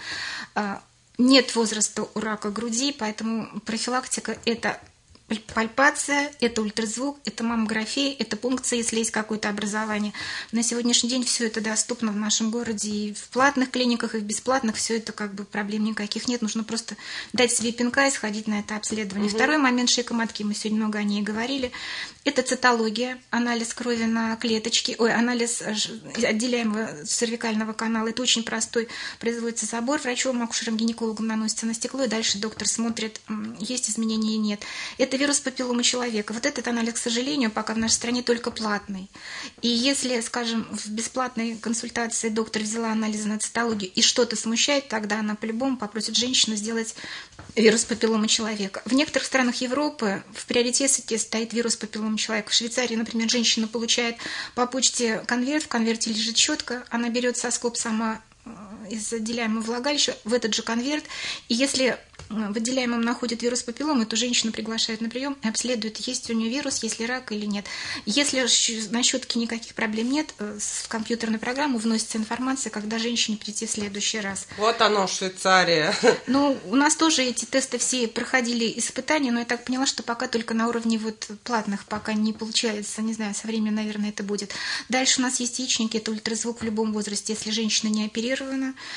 Нет возраста у рака груди, поэтому профилактика – это пальпация, это ультразвук, это маммография, это пункция, если есть какое-то образование. На сегодняшний день все это доступно в нашем городе и в платных клиниках, и в бесплатных. Все это как бы проблем никаких нет. Нужно просто дать себе пинка и сходить на это обследование. Угу. Второй момент — шейка матки. Мы сегодня много о ней говорили. Это цитология, анализ крови на клеточки, ой, анализ отделяемого цервикального канала. Это очень простой. Производится забор, врачом, акушером-гинекологом наносится на стекло, и дальше доктор смотрит, есть изменения или нет. Это вирус папилломы человека. Вот этот анализ, к сожалению, пока в нашей стране только платный. И если, скажем, в бесплатной консультации доктор взяла анализы на цитологию и что-то смущает, тогда она по-любому попросит женщину сделать вирус папилломы человека. В некоторых странах Европы в приоритете стоит вирус папилломы человека. В Швейцарии, например, женщина получает по почте конверт, в конверте лежит щетка, она берет соскоб сама из отделяемого влагалища в этот же конверт, и если в отделяемом находит вирус папилломы, то женщину приглашают на прием и обследуют, есть у нее вирус, есть ли рак или нет. Если на щетке никаких проблем нет, в компьютерную программу вносится информация, когда женщине прийти в следующий раз. Вот оно, Швейцария. Ну, у нас тоже эти тесты все проходили испытания, но я так поняла, что пока только на уровне вот платных, пока не получается, не знаю, со временем, наверное, это будет. Дальше у нас есть яичники, это ультразвук в любом возрасте, если женщина не оперирована.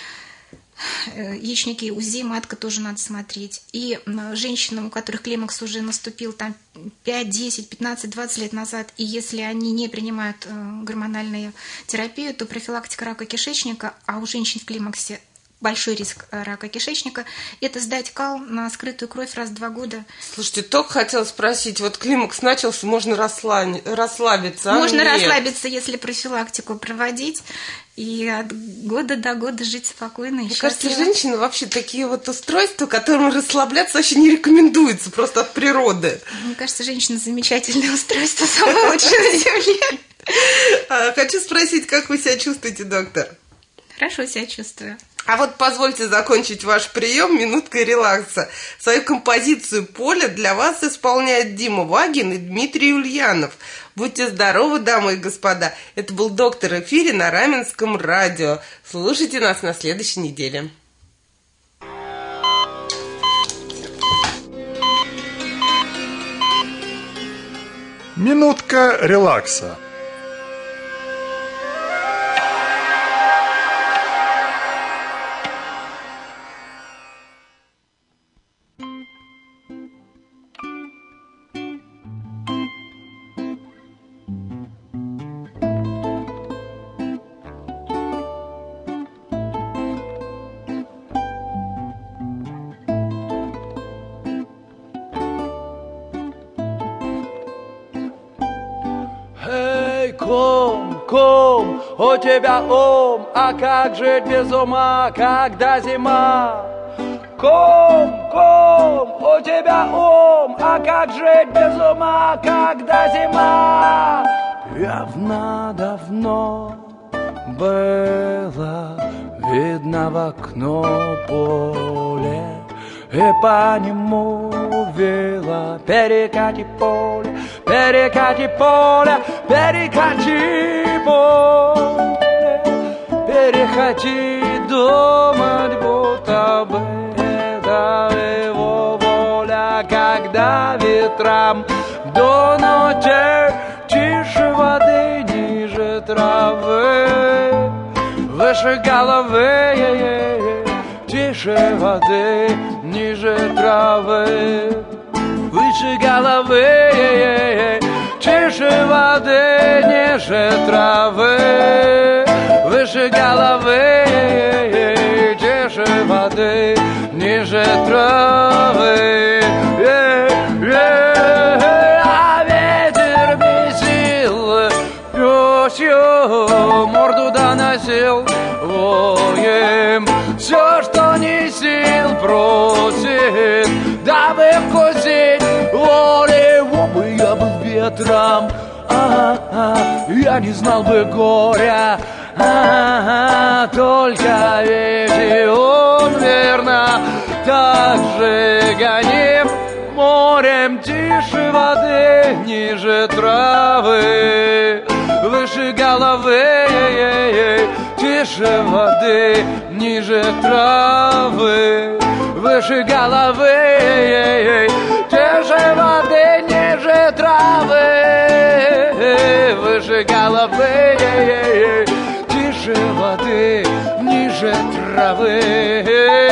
яичники, УЗИ, матка тоже надо смотреть. И женщинам, у которых климакс уже наступил там пять, десять, пятнадцать, двадцать лет назад, и если они не принимают гормональную терапию, то профилактика рака кишечника, а у женщин в климаксе большой риск рака кишечника, это сдать кал на скрытую кровь раз в два года. Слушайте, только хотела спросить, вот климакс начался, можно расслаб... расслабиться? Можно а? расслабиться, если профилактику проводить, и от года до года жить спокойно. Мне кажется, женщины вообще такие вот устройства, которым расслабляться вообще не рекомендуется, просто от природы. Мне кажется, женщина замечательное устройство, самое лучшее на земле. Хочу спросить, как вы себя чувствуете, доктор? Хорошо себя чувствую. А вот позвольте закончить ваш прием минуткой релакса. Свою композицию «Поле» для вас исполняют Дима Вагин и Дмитрий Ульянов. Будьте здоровы, дамы и господа. Это был доктор в эфире на Раменском радио. Слушайте нас на следующей неделе. Минутка релакса. Кум, кум, у тебя ум, а как жить без ума, когда зима? Кум, кум, у тебя ум, а как жить без ума, когда зима? Давно-давно было видно в окно поле, и по нему вела перекати поле, перекати поле, перекати поле, переходи, думать, будто бы это его воля, когда ветрам дунуть тише воды, ниже травы, выше головы, тише воды, ниже травы, выше головы, тише воды, ниже травы, выше головы, тише воды, ниже травы. А ветер бесил, пёсью морду доносил, воем все, что не сил, просит, дабы вкусить воли. О, бы я был ветром, а-а-а, я не знал бы горя, а-а-а, только ведь он верно так же гоним морем, тише воды, ниже травы, выше головы, тише воды, ниже травы, выше головы, тише воды, ниже травы, выше головы, тише воды, ниже травы.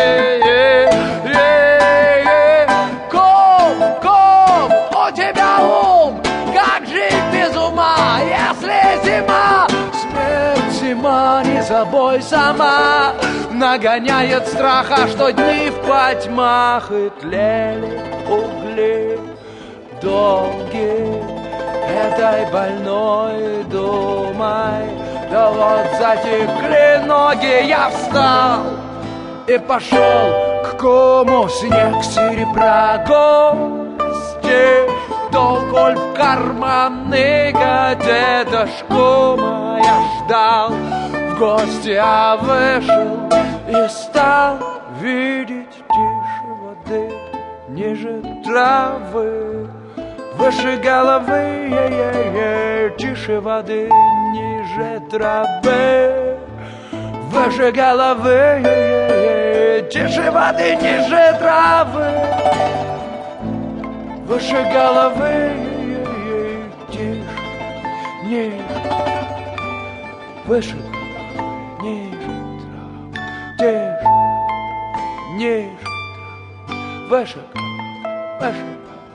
Кум, кум, у тебя ум, как жить без ума, если зима? Смерть зима, не забой сама, нагоняет страха, что дни в потьмах и тлели угли долгие. Этой больной думай, да вот затекли ноги, я встал и пошел к кому снег серебра гости, то коль в карманы гадетошку моя ждал, в гости я вышел и стал видеть тише воды, ниже травы, выше головы, тише воды, ниже травы, выше головы, тише воды, ниже травы, выше головы, тише, ниже, выше, ниже травы, теж, неж, вешек, вешек.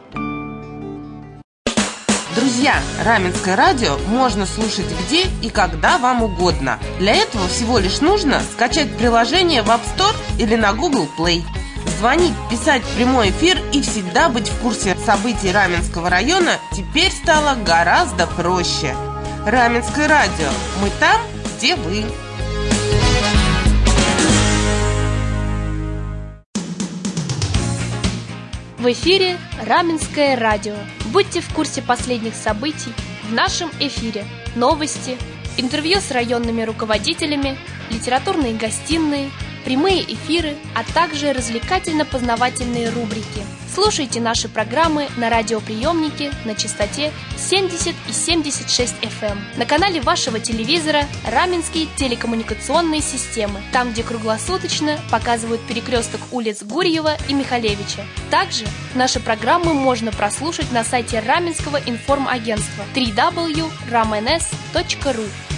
Друзья, Раменское радио можно слушать где и когда вам угодно. Для этого всего лишь нужно скачать приложение в App Store или на Google Play. Звонить, писать в прямой эфир и всегда быть в курсе событий Раменского района теперь стало гораздо проще. Раменское радио. Мы там, где вы. В эфире Раменское радио. Будьте в курсе последних событий в нашем эфире. Новости, интервью с районными руководителями, литературные гостиные, прямые эфиры, а также развлекательно-познавательные рубрики. Слушайте наши программы на радиоприемнике на частоте семьдесят и семьдесят шесть эф эм, на канале вашего телевизора Раменские телекоммуникационные системы, там, где круглосуточно показывают перекресток улиц Гурьева и Михалевича. Также наши программы можно прослушать на сайте Раменского информагентства дабл ю дабл ю дабл ю точка рам эн эс точка ру.